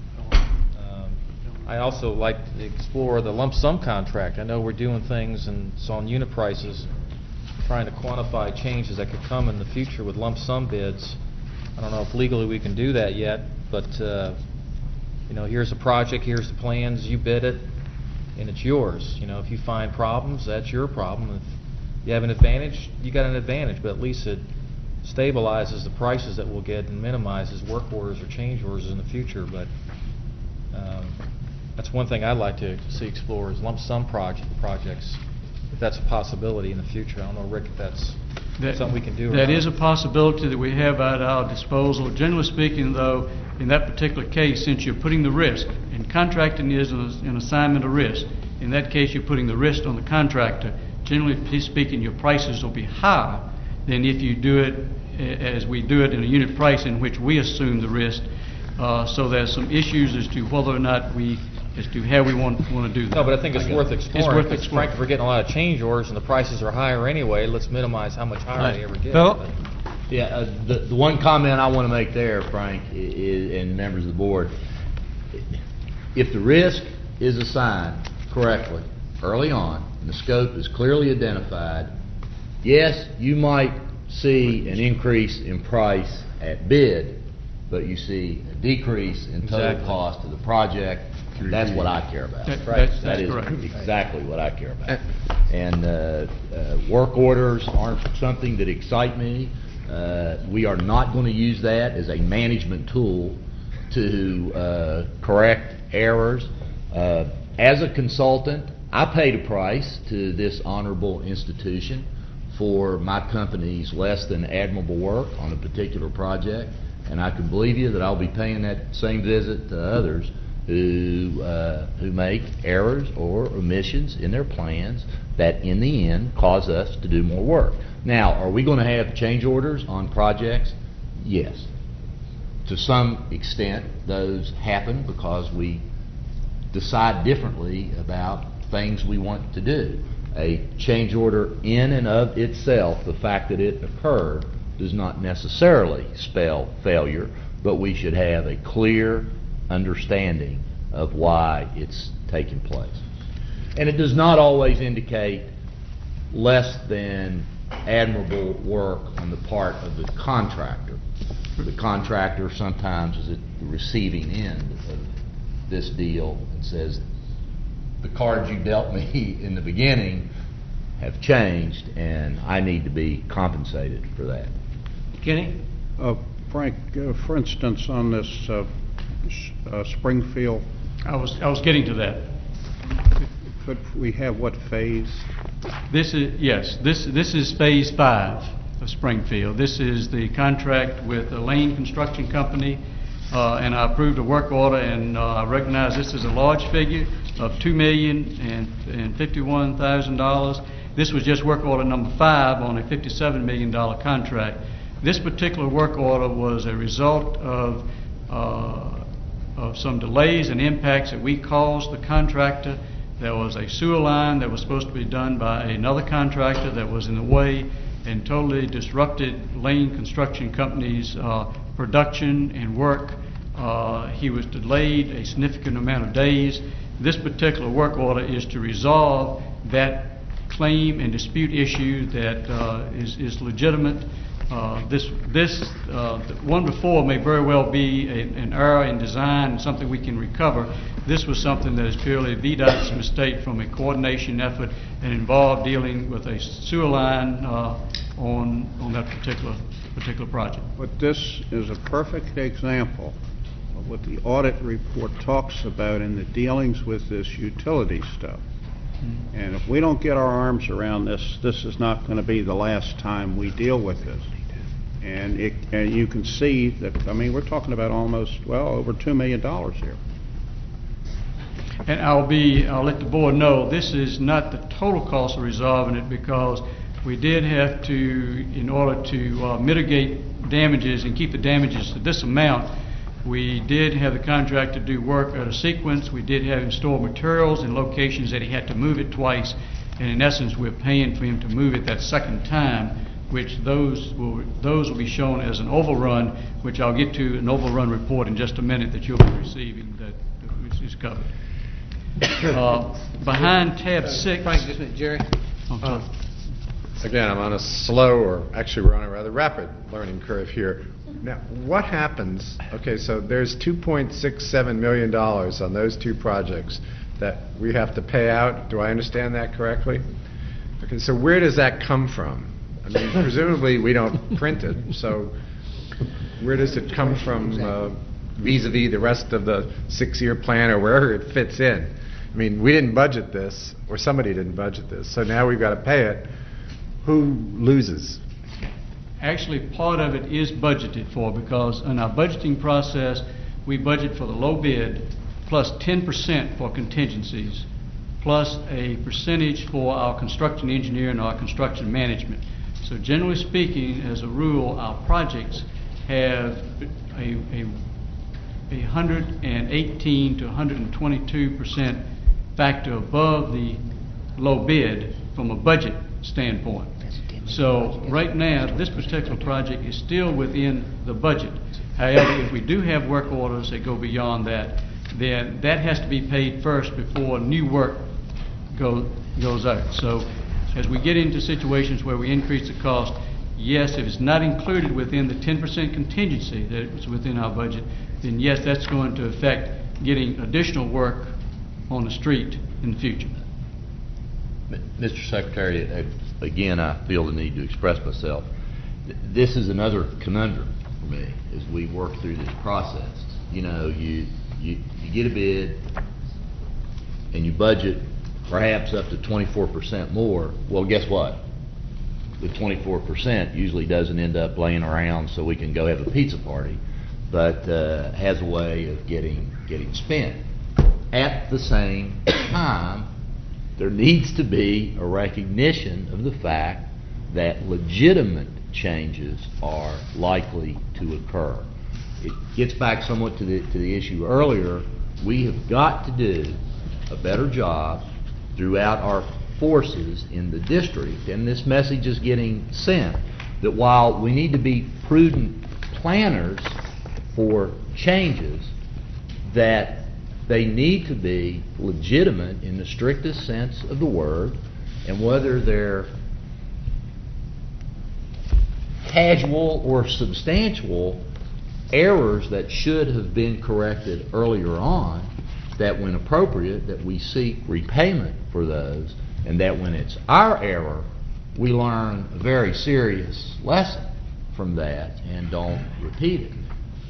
I also like to explore the lump sum contract. I know we're doing things and it's on unit prices, trying to quantify changes that could come in the future with lump sum bids. I don't know if legally we can do that yet, but here's a project, here's the plans, you bid it, and it's yours. If you find problems, that's your problem. If you have an advantage, you got an advantage, but at least it stabilizes the prices that we'll get and minimizes work orders or change orders in the future. But that's one thing I'd like to see explored is lump sum projects, if that's a possibility in the future. I don't know, Rick, if that's something we can do. That is a possibility that we have at our disposal. Generally speaking, though, in that particular case, since you're putting the risk, and contracting is an assignment of risk, in that case you're putting the risk on the contractor. Generally speaking, your prices will be higher than if you do it as we do it in a unit price in which we assume the risk. So there's some issues as to whether or not as to how we want to do that. No, but I think it's worth exploring. It's worth because exploring. frankly, we're getting a lot of change orders and the prices are higher anyway. Let's minimize how much higher they ever get. Philip? Yeah, the one comment I want to make there, Frank, and members of the board, if the risk is assigned correctly early on, and the scope is clearly identified, yes, you might see an increase in price at bid, but you see a decrease in total Exactly. cost of the project. That's what I care about. That is correct. exactly what I care about. And work orders aren't something that excite me. We are not going to use that as a management tool to correct errors. As a consultant, I paid a price to this honorable institution for my company's less than admirable work on a particular project, and I can believe you that I'll be paying that same visit to others who make errors or omissions in their plans that in the end cause us to do more work. Now, are we going to have change orders on projects? Yes. To some extent, those happen because we decide differently about things we want to do. A change order in and of itself, the fact that it occurred, does not necessarily spell failure, but we should have a clear understanding of why it's taking place. And it does not always indicate less than admirable work on the part of the contractor. The contractor sometimes is at the receiving end of this deal and says, the cards you dealt me in the beginning have changed and I need to be compensated for that. Kenny? Frank, for instance, on this Springfield, I was getting to that. could we have what phase? This is phase 5 of Springfield. This is the contract with the Lane Construction Company, and I approved a work order, and I recognize this is a large figure of $2,051,000. This was just work order number 5 on a $57 million contract. This particular work order was a result of some delays and impacts that we caused the contractor. There was a sewer line that was supposed to be done by another contractor that was in the way and totally disrupted Lane Construction Company's production and work. He was delayed a significant amount of days. This particular work order is to resolve that claim and dispute issue that is legitimate. The one before may very well be an error in design, something we can recover. This was something that is purely VDOT's mistake from a coordination effort and involved dealing with a sewer line on that particular particular project. But this is a perfect example of what the audit report talks about in the dealings with this utility stuff. And if we don't get our arms around this, this is not going to be the last time we deal with this. And you can see that, I mean, we're talking about almost, well, over $2 million here. And I'll let the board know, this is not the total cost of resolving it, because we did have to, in order to mitigate damages and keep the damages to this amount, we did have the contractor do work out of sequence. We did have him store materials in locations that he had to move it twice. And in essence, we're paying for him to move it that second time, which those will be shown as an overrun, which I'll get to an overrun report in just a minute that you'll be receiving that is covered. Behind tab 6. Frank, just a minute, Jerry. Again, I'm on a slow, or actually we're on a rather rapid learning curve here. Now, what happens, okay, so there's $2.67 million on those two projects that we have to pay out. Do I understand that correctly? Okay, so where does that come from? I mean, presumably we don't print it, so where does it come from vis-a-vis the rest of the 6-year plan or wherever it fits in? I mean, we didn't budget this, or somebody didn't budget this, so now we've got to pay it. Who loses? Actually, part of it is budgeted for, because in our budgeting process, we budget for the low bid plus 10% for contingencies, plus a percentage for our construction engineer and our construction management. So generally speaking, as a rule, our projects have a 118 to 122% factor above the low bid from a budget standpoint. So right now, this particular project is still within the budget. However, if we do have work orders that go beyond that, then that has to be paid first before new work goes out. So as we get into situations where we increase the cost, yes, if it's not included within the 10% contingency that is within our budget, then yes, that's going to affect getting additional work on the street in the future. Mr. Secretary, again, I feel the need to express myself. This is another conundrum for me as we work through this process. You know, you get a bid and you budget perhaps up to 24% more. Well, guess what? The 24% usually doesn't end up laying around so we can go have a pizza party, but has a way of getting spent. At the same time, there needs to be a recognition of the fact that legitimate changes are likely to occur. It gets back somewhat to the issue earlier. We have got to do a better job throughout our forces in the district, and this message is getting sent, that while we need to be prudent planners for changes, that they need to be legitimate in the strictest sense of the word, and whether they're casual or substantial errors that should have been corrected earlier on, that when appropriate, that we seek repayment for those, and that when it's our error, we learn a very serious lesson from that and don't repeat it.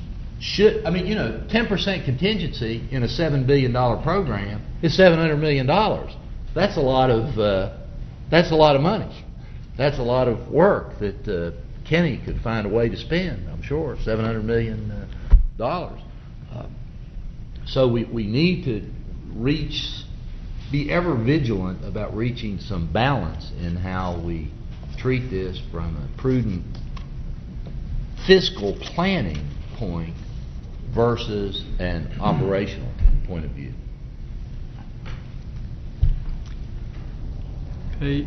10% contingency in a $7 billion program is $700 million. That's a lot of money. That's a lot of work that Kenny could find a way to spend, I'm sure, $700 million. So we need to be ever vigilant about reaching some balance in how we treat this from a prudent fiscal planning point versus an operational point of view. Okay,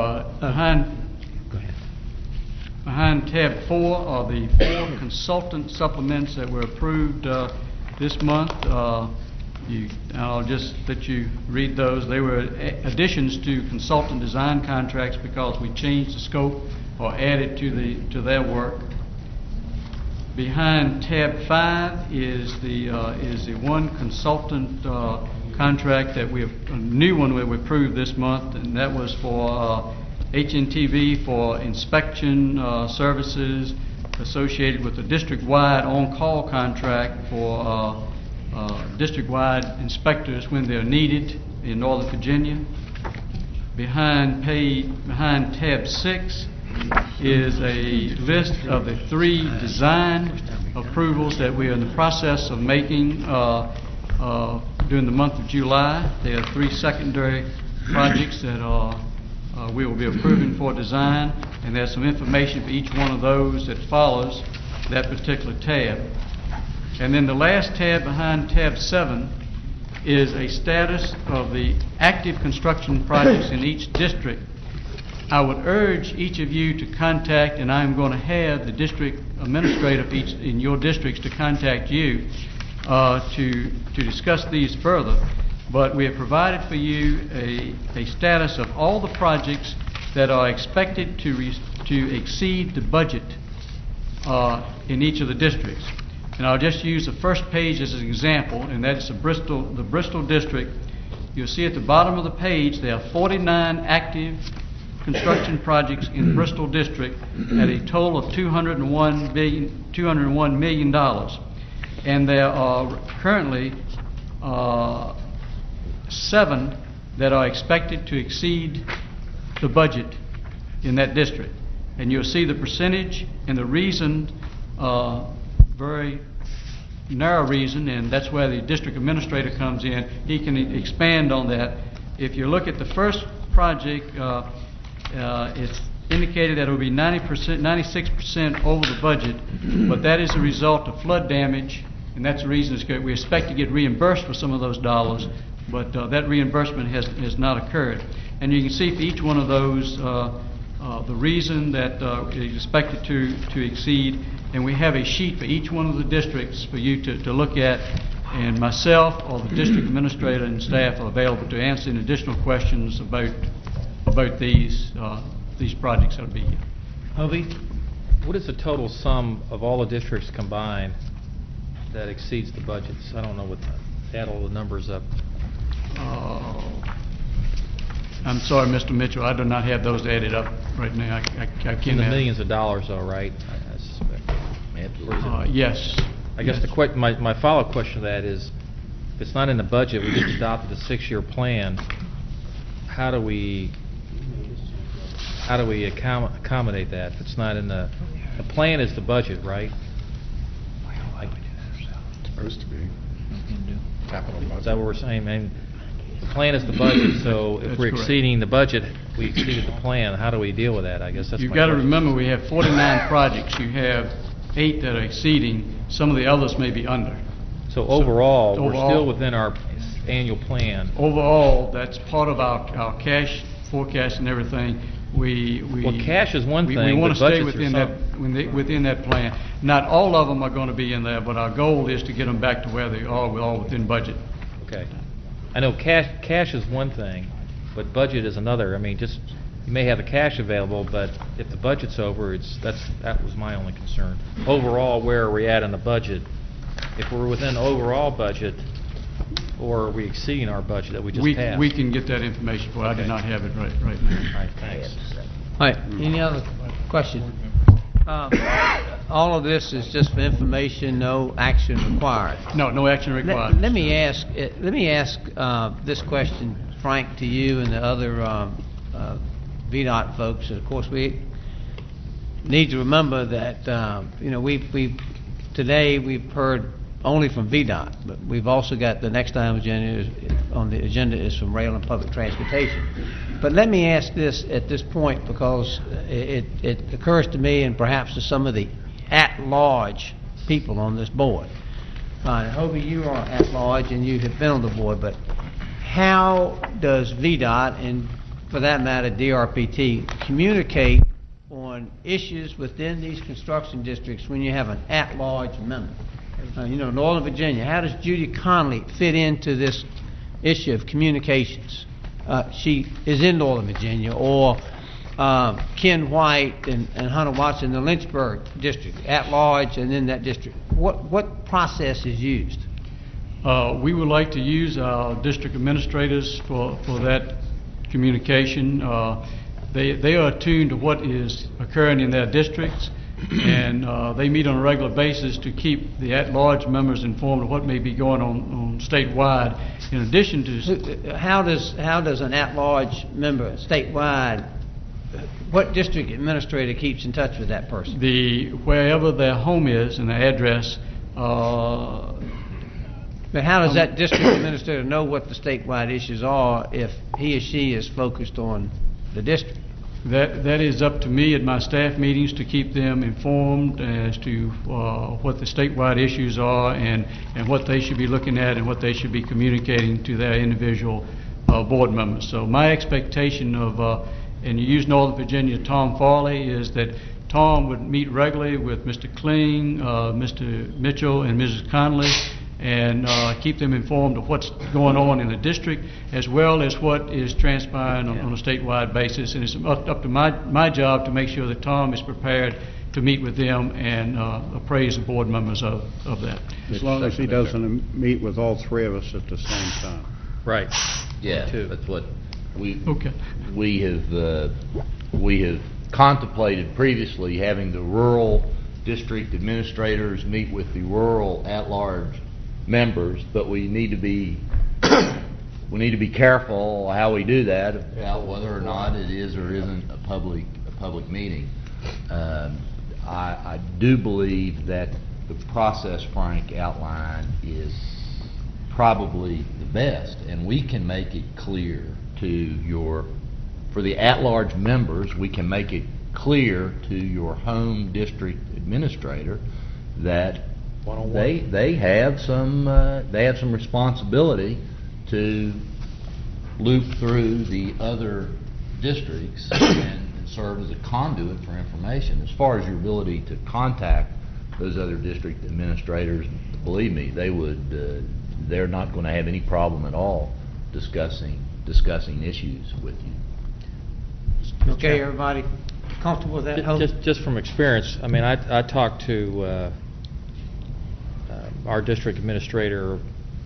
behind tab 4 are the 4 consultant supplements that were approved this month. I'll just let you read those. They were additions to consultant design contracts because we changed the scope or added to their work. Behind tab 5 is the one consultant contract that a new one we approved this month, and that was for HNTV for inspection services associated with the district-wide on-call contract for district-wide inspectors when they're needed in Northern Virginia. Behind tab 6 is a list of the 3 design approvals that we are in the process of making during the month of July. There are 3 secondary projects that we will be approving for design, and there's some information for each one of those that follows that particular tab. And then the last tab behind tab 7 is a status of the active construction projects in each district. I would urge each of you to contact, and I'm going to have the district administrator in your districts to contact you to discuss these further. But we have provided for you a status of all the projects that are expected to exceed the budget in each of the districts. And I'll just use the first page as an example, and that's the Bristol district. You'll see at the bottom of the page there are 49 active construction projects in the Bristol district at a total of $201 million. And there are currently 7 that are expected to exceed the budget in that district. And you'll see the percentage and the reason, very narrow reason, and that's where the district administrator comes in. He can expand on that. If you look at the first project, it's indicated that it will be 96% over the budget, but that is a result of flood damage, and that's the reason it's good. We expect to get reimbursed for some of those dollars, but that reimbursement has not occurred. And you can see for each one of those the reason that is expected to exceed, and we have a sheet for each one of the districts for you to look at, and myself or the district administrator and staff are available to answer any additional questions about these projects that will be here. Hovey? What is the total sum of all the districts combined that exceeds the budgets? I don't know what add all the numbers up. I'm sorry, Mr. Mitchell, I do not have those added up right now. I can't. In the millions of dollars, though, right? I suspect. Yes. I guess my follow-up question to that is, if it's not in the budget, we just adopted a 6-year plan. How do we accommodate that if it's not in the plan? Is the budget, right? It's supposed to be capital budget. Is that what we're saying? I mean, the plan is the budget, so if we're exceeding the budget, we exceeded the plan. How do we deal with that? I guess that's You've got to remember we have 49 projects. You have 8 that are exceeding. Some of the others may be under. So overall, we're still within our annual plan. Overall, that's part of our cash forecast and everything. Well, cash is one thing, we want to but stay budgets within that plan. Not all of them are going to be in there, but our goal is to get them back to where they are. We're all within budget. Okay. I know cash is one thing, but budget is another. I mean, just you may have the cash available, but if the budget's over, that was my only concern. Overall, where are we at in the budget? If we're within overall budget, or are we exceeding our budget that we just passed? We can get that information for you. I do not have it right now. All right, thanks. All right, any other questions? All of this is just for information, no action required. No action required. Let me ask this question, Frank, to you and the other VDOT folks. Of course, we need to remember that today we've heard only from VDOT, but we've also got the next item on the agenda is from Rail and Public Transportation. But let me ask this at this point, because it occurs to me and perhaps to some of the at-large people on this board. Fine, Hovey, you are at-large and you have been on the board, but how does VDOT, and for that matter DRPT, communicate on issues within these construction districts when you have an at-large member? Northern Virginia, how does Judy Connolly fit into this issue of communications? She is in Northern Virginia, or Ken White and Hunter Watson in the Lynchburg district, at large and in that district. What process is used? We would like to use our district administrators for that communication. They are attuned to what is occurring in their districts, and they meet on a regular basis to keep the at-large members informed of what may be going on statewide. In addition to... How does an at-large member statewide, what district administrator keeps in touch with that person? Wherever their home is and their address. But how does that district administrator know what the statewide issues are if he or she is focused on the district? That is up to me at my staff meetings to keep them informed as to what the statewide issues are and what they should be looking at and what they should be communicating to their individual board members. So my expectation of, and you use Northern Virginia Tom Farley, is that Tom would meet regularly with Mr. Kling, Mr. Mitchell, and Mrs. Conley, and keep them informed of what's going on in the district, as well as what is transpiring on a statewide basis. And it's up to my job to make sure that Tom is prepared to meet with them and appraise the board members of that. As long as he doesn't meet with all three of us at the same time. Right. Yeah, that's what we have contemplated previously, having the rural district administrators meet with the rural at-large members, but we need to be careful how we do that, about whether or not it is or isn't a public meeting. I do believe that the process Frank outlined is probably the best, and we can make it clear for the at-large members, we can make it clear to your home district administrator that they have some responsibility to loop through the other districts and serve as a conduit for information. As far as your ability to contact those other district administrators, believe me, they're not going to have any problem at all discussing issues with you. Okay, everybody comfortable with that? Just from experience, I mean, I talked to our district administrator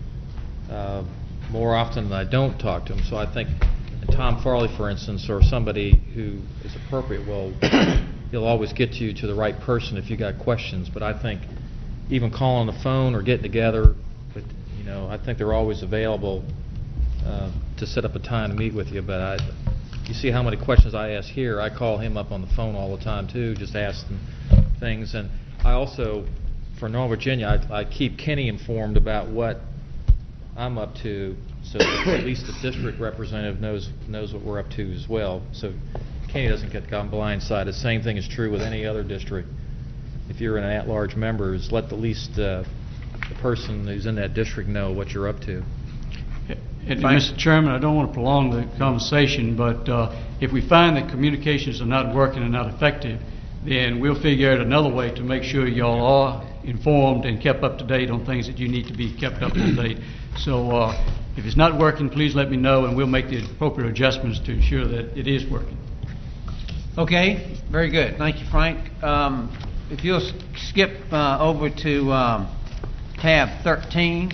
more often than I don't talk to him. So I think Tom Farley, for instance, or somebody who is appropriate, he'll always get you to the right person if you got questions. But I think even calling the phone or getting together, I think they're always available to set up a time to meet with you. But you see how many questions I ask here. I call him up on the phone all the time too, just ask them things. And I also, for Northern Virginia, I keep Kenny informed about what I'm up to, so that at least the district representative knows what we're up to as well. So Kenny doesn't get caught blindsided. The same thing is true with any other district. If you're an at-large member, is let at least the person who's in that district know what you're up to. And Mr. Chairman, I don't want to prolong the conversation, but if we find that communications are not working and not effective, then we'll figure out another way to make sure y'all are informed and kept up to date on things that you need to be kept up to date. So if it's not working, please let me know, and we'll make the appropriate adjustments to ensure that it is working. Okay, very good. Thank you, Frank. If you'll skip over to tab 13,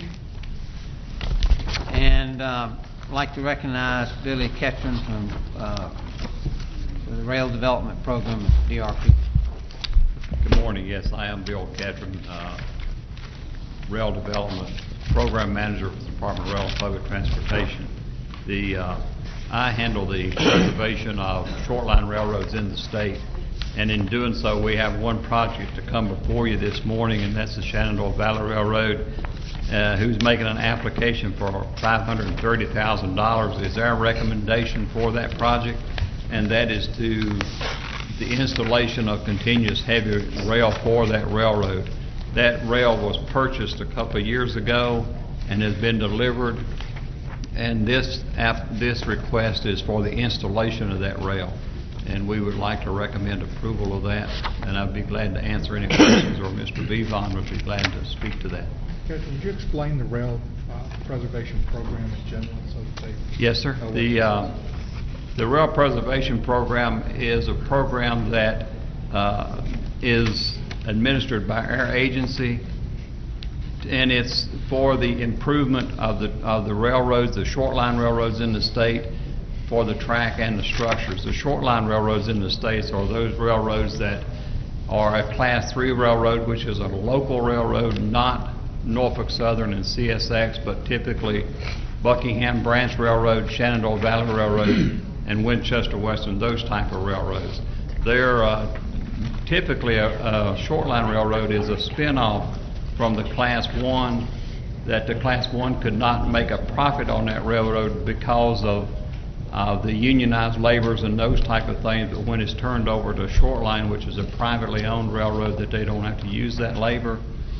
and I'd like to recognize Billy Ketron from the Rail Development Program at DRP. Good morning. Yes, I am Bill Ketron, Rail Development Program Manager for the Department of Rail and Public Transportation. I handle the preservation of short-line railroads in the state, and in doing so, we have one project to come before you this morning, and that's the Shenandoah Valley Railroad, who's making an application for $530,000 is our recommendation for that project, and that is to the installation of continuous heavy rail for that railroad. That rail was purchased a couple of years ago and has been delivered, and this request is for the installation of that rail, and we would like to recommend approval of that, and I'd be glad to answer any questions, or Mr. Bevon would be glad to speak to that. Would you explain the rail preservation program in general? Yes, sir. The Rail Preservation Program is a program that is administered by our agency, and it's for the improvement of the railroads, the short line railroads in the state, for the track and the structures. The short line railroads in the states are those railroads that or a Class 3 railroad, which is a local railroad, not Norfolk Southern and CSX, but typically Buckingham Branch Railroad, Shenandoah Valley Railroad, and Winchester Western, those type of railroads. They're typically a short line railroad is a spin-off from the Class 1, that the Class 1 could not make a profit on that railroad because of the unionized laborers and those type of things, but when it's turned over to short line, which is a privately owned railroad, that they don't have to use that labor.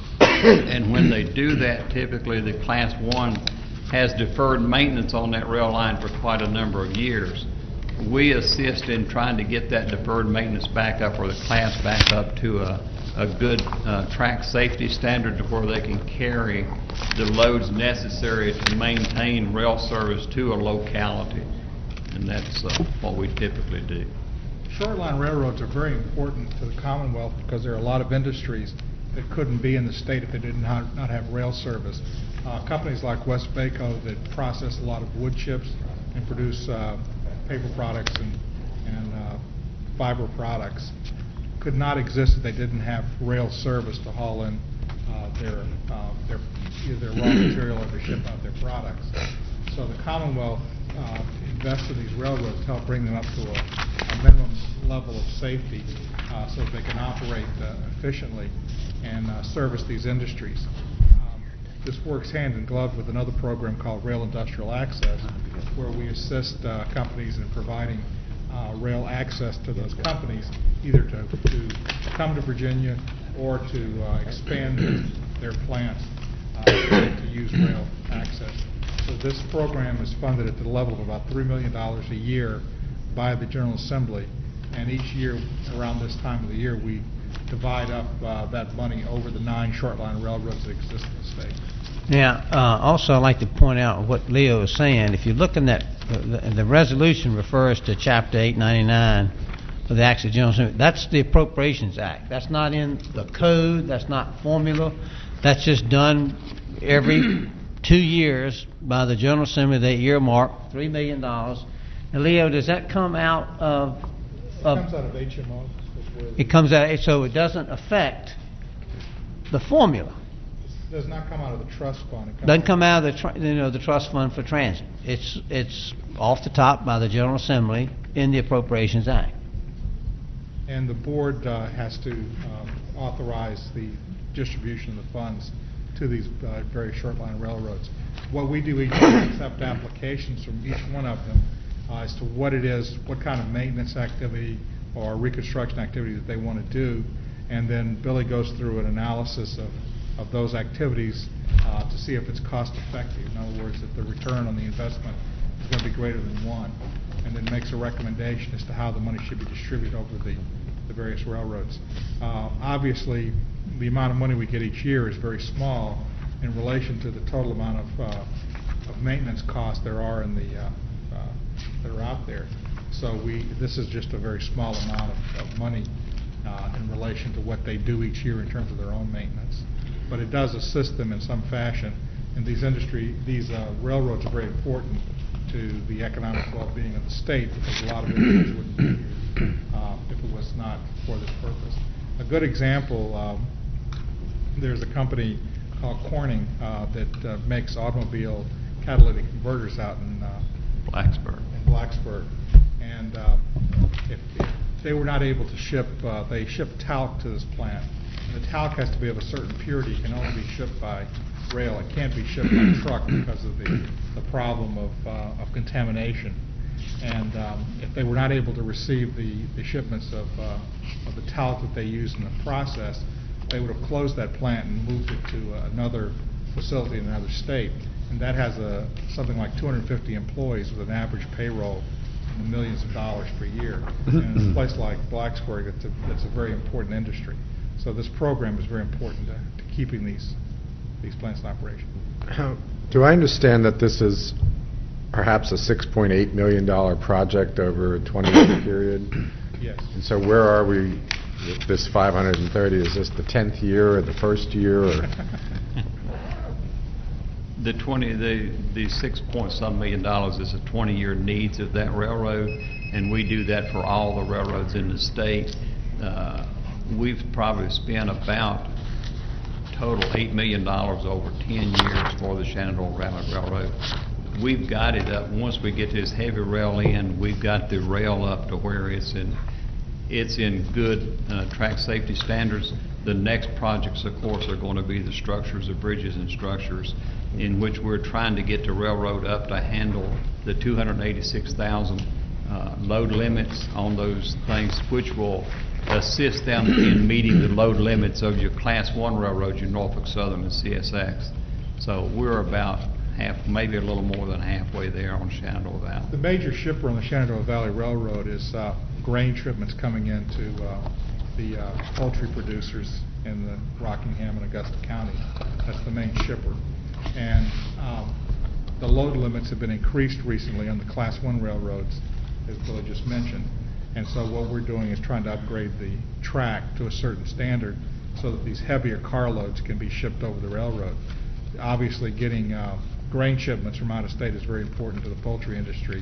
And when they do that, typically the Class 1 has deferred maintenance on that rail line for quite a number of years. We assist in trying to get that deferred maintenance back up, or the class back up to a good track safety standard, to where they can carry the loads necessary to maintain rail service to a locality. And that's what we typically do. Short line railroads are very important to the Commonwealth because there are a lot of industries that couldn't be in the state if they did not have rail service. Companies like Westvaco that process a lot of wood chips and produce paper products and fiber products could not exist if they didn't have rail service to haul in either their raw material or to ship out their products. So the Commonwealth invest in these railroads to help bring them up to a minimum level of safety so that they can operate efficiently and service these industries. This works hand in glove with another program called Rail Industrial Access, where we assist companies in providing rail access to those companies, either to come to Virginia or to expand their plants to use rail access. So this program is funded at the level of about $3 million a year by the General Assembly, and each year around this time of the year we divide up that money over the 9 short line railroads that exist in the state. Now, also I'd like to point out what Leo is saying. If you look in that, the resolution refers to Chapter 899 of the Acts of General Assembly. That's the Appropriations Act. That's not in the code. That's not formula. That's just done every 2 years by the General Assembly. They earmark $3 million. And Leo, does that come out of? It comes out of HMO. It comes out, so it doesn't affect the formula. It does not come out of the trust fund. It Doesn't come out of the trust fund for transit. It's off the top by the General Assembly in the Appropriations Act. And the board has to authorize the distribution of the funds to these very short line railroads. What we do each year is accept applications from each one of them as to what it is, what kind of maintenance activity or reconstruction activity that they want to do, and then Billy goes through an analysis of those activities to see if it's cost effective. In other words, if the return on the investment is going to be greater than 1, and then makes a recommendation as to how the money should be distributed over the various railroads. Obviously, the amount of money we get each year is very small in relation to the total amount of maintenance costs there are in that are out there. So this is just a very small amount of money in relation to what they do each year in terms of their own maintenance. But it does assist them in some fashion. And these railroads are very important to the economic well-being of the state, because a lot of industries wouldn't be here if it was not for this purpose. A good example, there's a company called Corning that makes automobile catalytic converters out in Blacksburg. And if they were not able to ship, they ship talc to this plant. And the talc has to be of a certain purity. It can only be shipped by rail. It can't be shipped by truck because of the problem of contamination. And if they were not able to receive the shipments of the talc that they use in the process, they would have closed that plant and moved it to another facility in another state. And that has something like 250 employees with an average payroll in the millions of dollars per year. And in a place like Blacksburg, it's a very important industry. So this program is very important to keeping these plants in operation. Do I understand that this is perhaps a $6.8 million project over a 20-year period? Yes. And so where are we with this 530? Is this the 10th year or the first year? Or? The $6-point-some million is the 20-year needs of that railroad, and we do that for all the railroads in the state. we've probably spent about total $8 million over 10 years for the Shenandoah Valley Railroad. We've got it up, once we get this heavy rail in, we've got the rail up to where it's in good track safety standards. The next projects, of course, are going to be the structures, the bridges and structures, in which we're trying to get the railroad up to handle the 286,000 load limits on those things, which will assist them in meeting the load limits of your Class 1 railroads, your Norfolk Southern and CSX. So we're about half, maybe a little more than halfway there on Shenandoah Valley. The major shipper on the Shenandoah Valley Railroad is grain shipments coming into the poultry producers in the Rockingham and Augusta County. That's the main shipper. And the load limits have been increased recently on the Class 1 railroads, as Billy just mentioned. And so what we're doing is trying to upgrade the track to a certain standard so that these heavier carloads can be shipped over the railroad. Obviously, getting grain shipments from out of state is very important to the poultry industry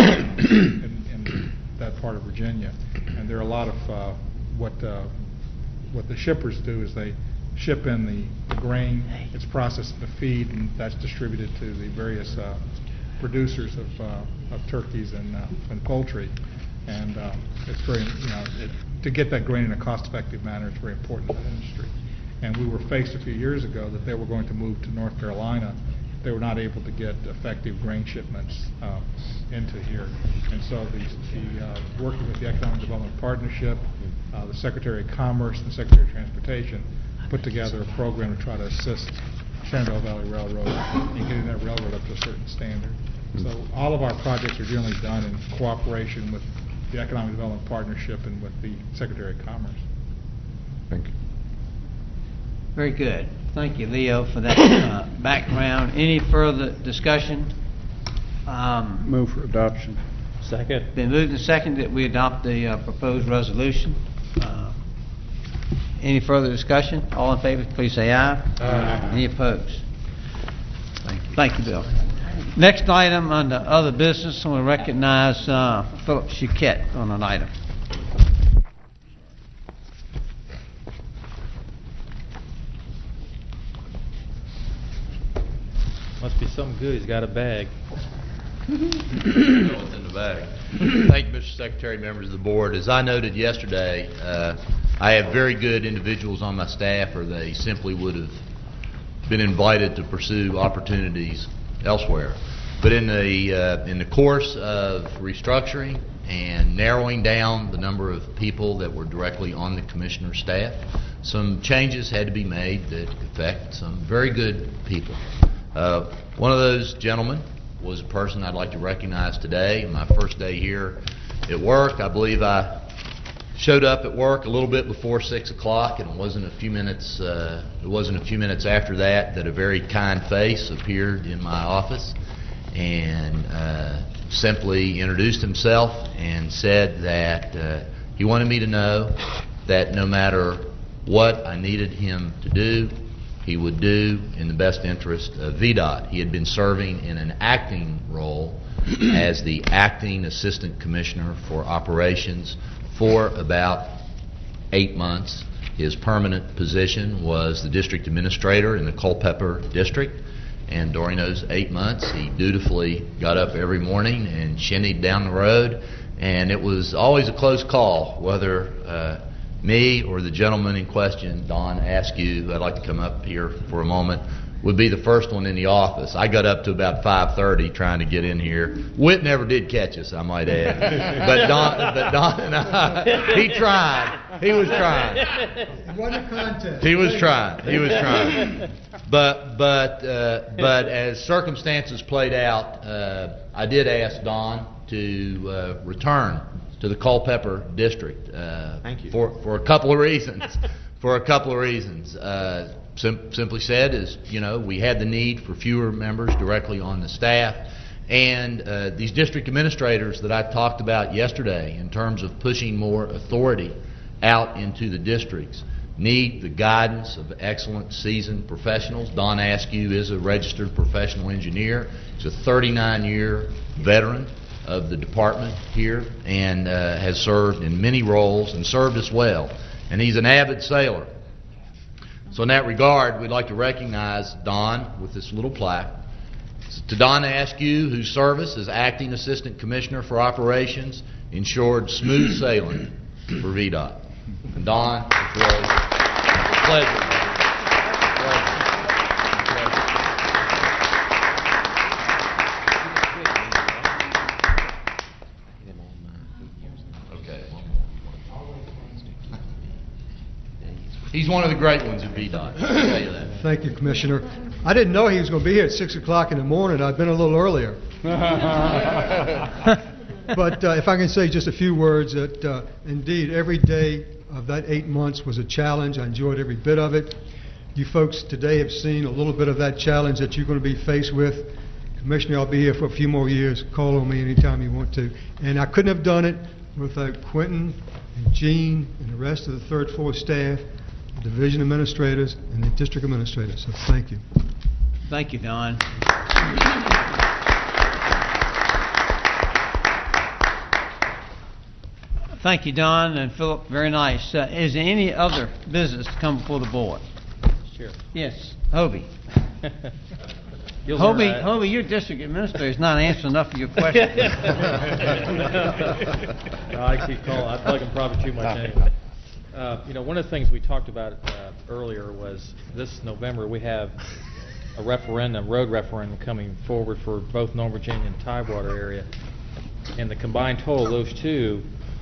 in that part of Virginia. And there are a lot of what the shippers do is they ship in the grain, it's processed into feed, and that's distributed to the various producers of turkeys and poultry. And it's very, to get that grain in a cost-effective manner, it's very important to the industry. And we were faced a few years ago that they were going to move to North Carolina. They were not able to get effective grain shipments into here. And so working with the Economic Development Partnership, the Secretary of Commerce and the Secretary of Transportation put together a program to try to assist Shenandoah Valley Railroad in getting that railroad up to a certain standard. So all of our projects are generally done in cooperation with the Economic Development Partnership and with the Secretary of Commerce. Thank you. Very good. Thank you, Leo, for that background. Any further discussion? Move for adoption. Second. Been moved and seconded that we adopt the proposed resolution. Any further discussion? All in favor, please say aye. Aye. Any opposed? Thank you. Thank you, Bill. Next item under other business, I want to recognize Philip Chiquette on an item. Must be something good. He's got a bag. What's in the bag? Thank you, Mr. Secretary, members of the board. As I noted yesterday, I have very good individuals on my staff, or they simply would have been invited to pursue opportunities elsewhere. But in the course of restructuring and narrowing down the number of people that were directly on the commissioner's staff, some changes had to be made that affect some very good people. One of those gentlemen was a person I'd like to recognize today. My first day here at work, I believe I showed up at work a little bit before 6 o'clock, and it wasn't a few minutes after that a very kind face appeared in my office and simply introduced himself and said that he wanted me to know that no matter what I needed him to do, he would do in the best interest of VDOT. He had been serving in an acting role as the acting assistant commissioner for operations for about 8 months. His permanent position was the district administrator in the Culpeper district, and during those 8 months he dutifully got up every morning and shinnied down the road, and it was always a close call whether me or the gentleman in question, Don Askew, who I'd like to come up here for a moment, would be the first one in the office. I got up to about 5:30 trying to get in here. Whit never did catch us, I might add. But Don and I, he tried. He was trying. It wasn't a contest. He was trying. He was trying. But as circumstances played out, I did ask Don to return to the Culpeper district. Thank you. For a couple of reasons. Simply said, is we had the need for fewer members directly on the staff, and these district administrators that I talked about yesterday, in terms of pushing more authority out into the districts, need the guidance of excellent, seasoned professionals. Don Askew is a registered professional engineer. He's a 39-year veteran of the department here, and has served in many roles and served us well. and he's an avid sailor. So in that regard, we'd like to recognize Don with this little plaque. To Don Askew, whose service as Acting Assistant Commissioner for Operations ensured smooth sailing for VDOT. And Don, it was a pleasure. He's one of the great ones at VDOT, I'll tell you that. Thank you, Commissioner. I didn't know he was going to be here at 6 o'clock in the morning. I've been a little earlier. But if I can say just a few words, that indeed every day of that 8 months was a challenge. I enjoyed every bit of it. You folks today have seen a little bit of that challenge that you're going to be faced with. Commissioner, I'll be here for a few more years. Call on me anytime you want to. And I couldn't have done it without Quentin and Gene and the rest of the third floor staff, the division administrators, and the district administrators. So thank you. Thank you, Don. Thank you, Don and Philip. Very nice. Is there any other business to come before the board? Sure. Yes, Hobie. You'll learn that. Hobie, your district administrator is not answering enough of your questions. I keep calling. I feel like I'm probably too much anyway. One of the things we talked about earlier was this November we have a referendum, road referendum coming forward for both Northern Virginia and Tidewater area, and the combined total of those two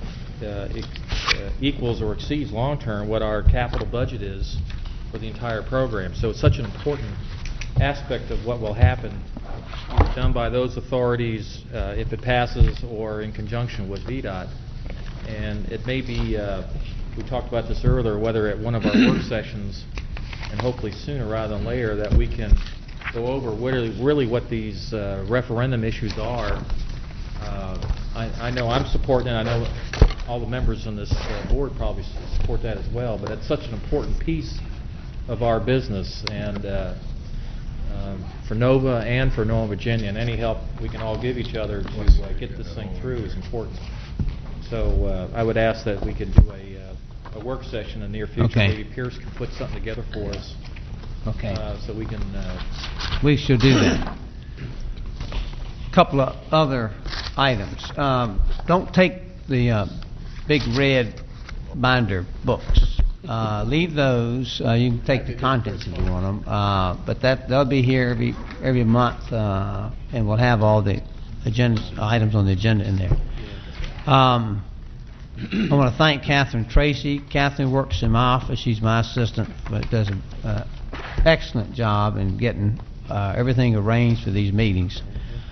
equals or exceeds long-term what our capital budget is for the entire program. So it's such an important aspect of what will happen, either done by those authorities if it passes or in conjunction with VDOT. And it may be, we talked about this earlier, whether at one of our work sessions, and hopefully sooner rather than later, that we can go over really what these referendum issues are. I know I'm supporting it. I know all the members on this board probably support that as well, but it's such an important piece of our business, and for NOVA and for Northern Virginia, and any help we can all give each other to get this thing through is important. So I would ask that we could do a work session in the near future. Okay. Maybe Pierce can put something together for us. Okay. So we can... We should do that. Couple of other items. Don't take the big red binder books. Leave those. You can take the contents if you want them. But they'll be here every month, and we'll have all the items on the agenda in there. I want to thank Catherine Tracy. Catherine works in my office. She's my assistant, but does an excellent job in getting everything arranged for these meetings.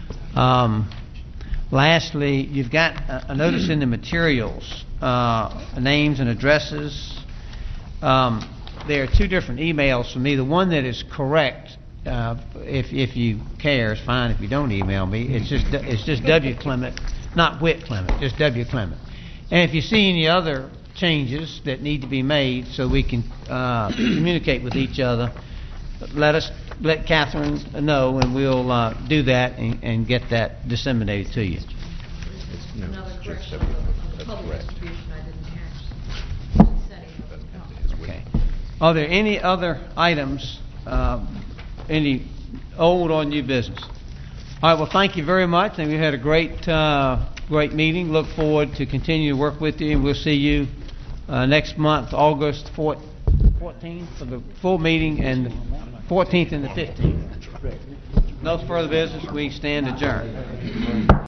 Lastly, you've got a notice in the materials, names and addresses. There are two different emails from me. The one that is correct, if you care, is fine. If you don't email me, it's just W. Clement, not Whit Clement, just W. Clement. And if you see any other changes that need to be made so we can communicate with each other, let Catherine know, and we'll do that and get that disseminated to you. Another correction on public distribution I didn't catch. Okay. Are there any other items, any old or new business? All right, well, thank you very much, and we had a great meeting. Look forward to continue to work with you, and we'll see you next month, August 14th, for the full meeting, and the 14th and the 15th. No further business. We stand adjourned.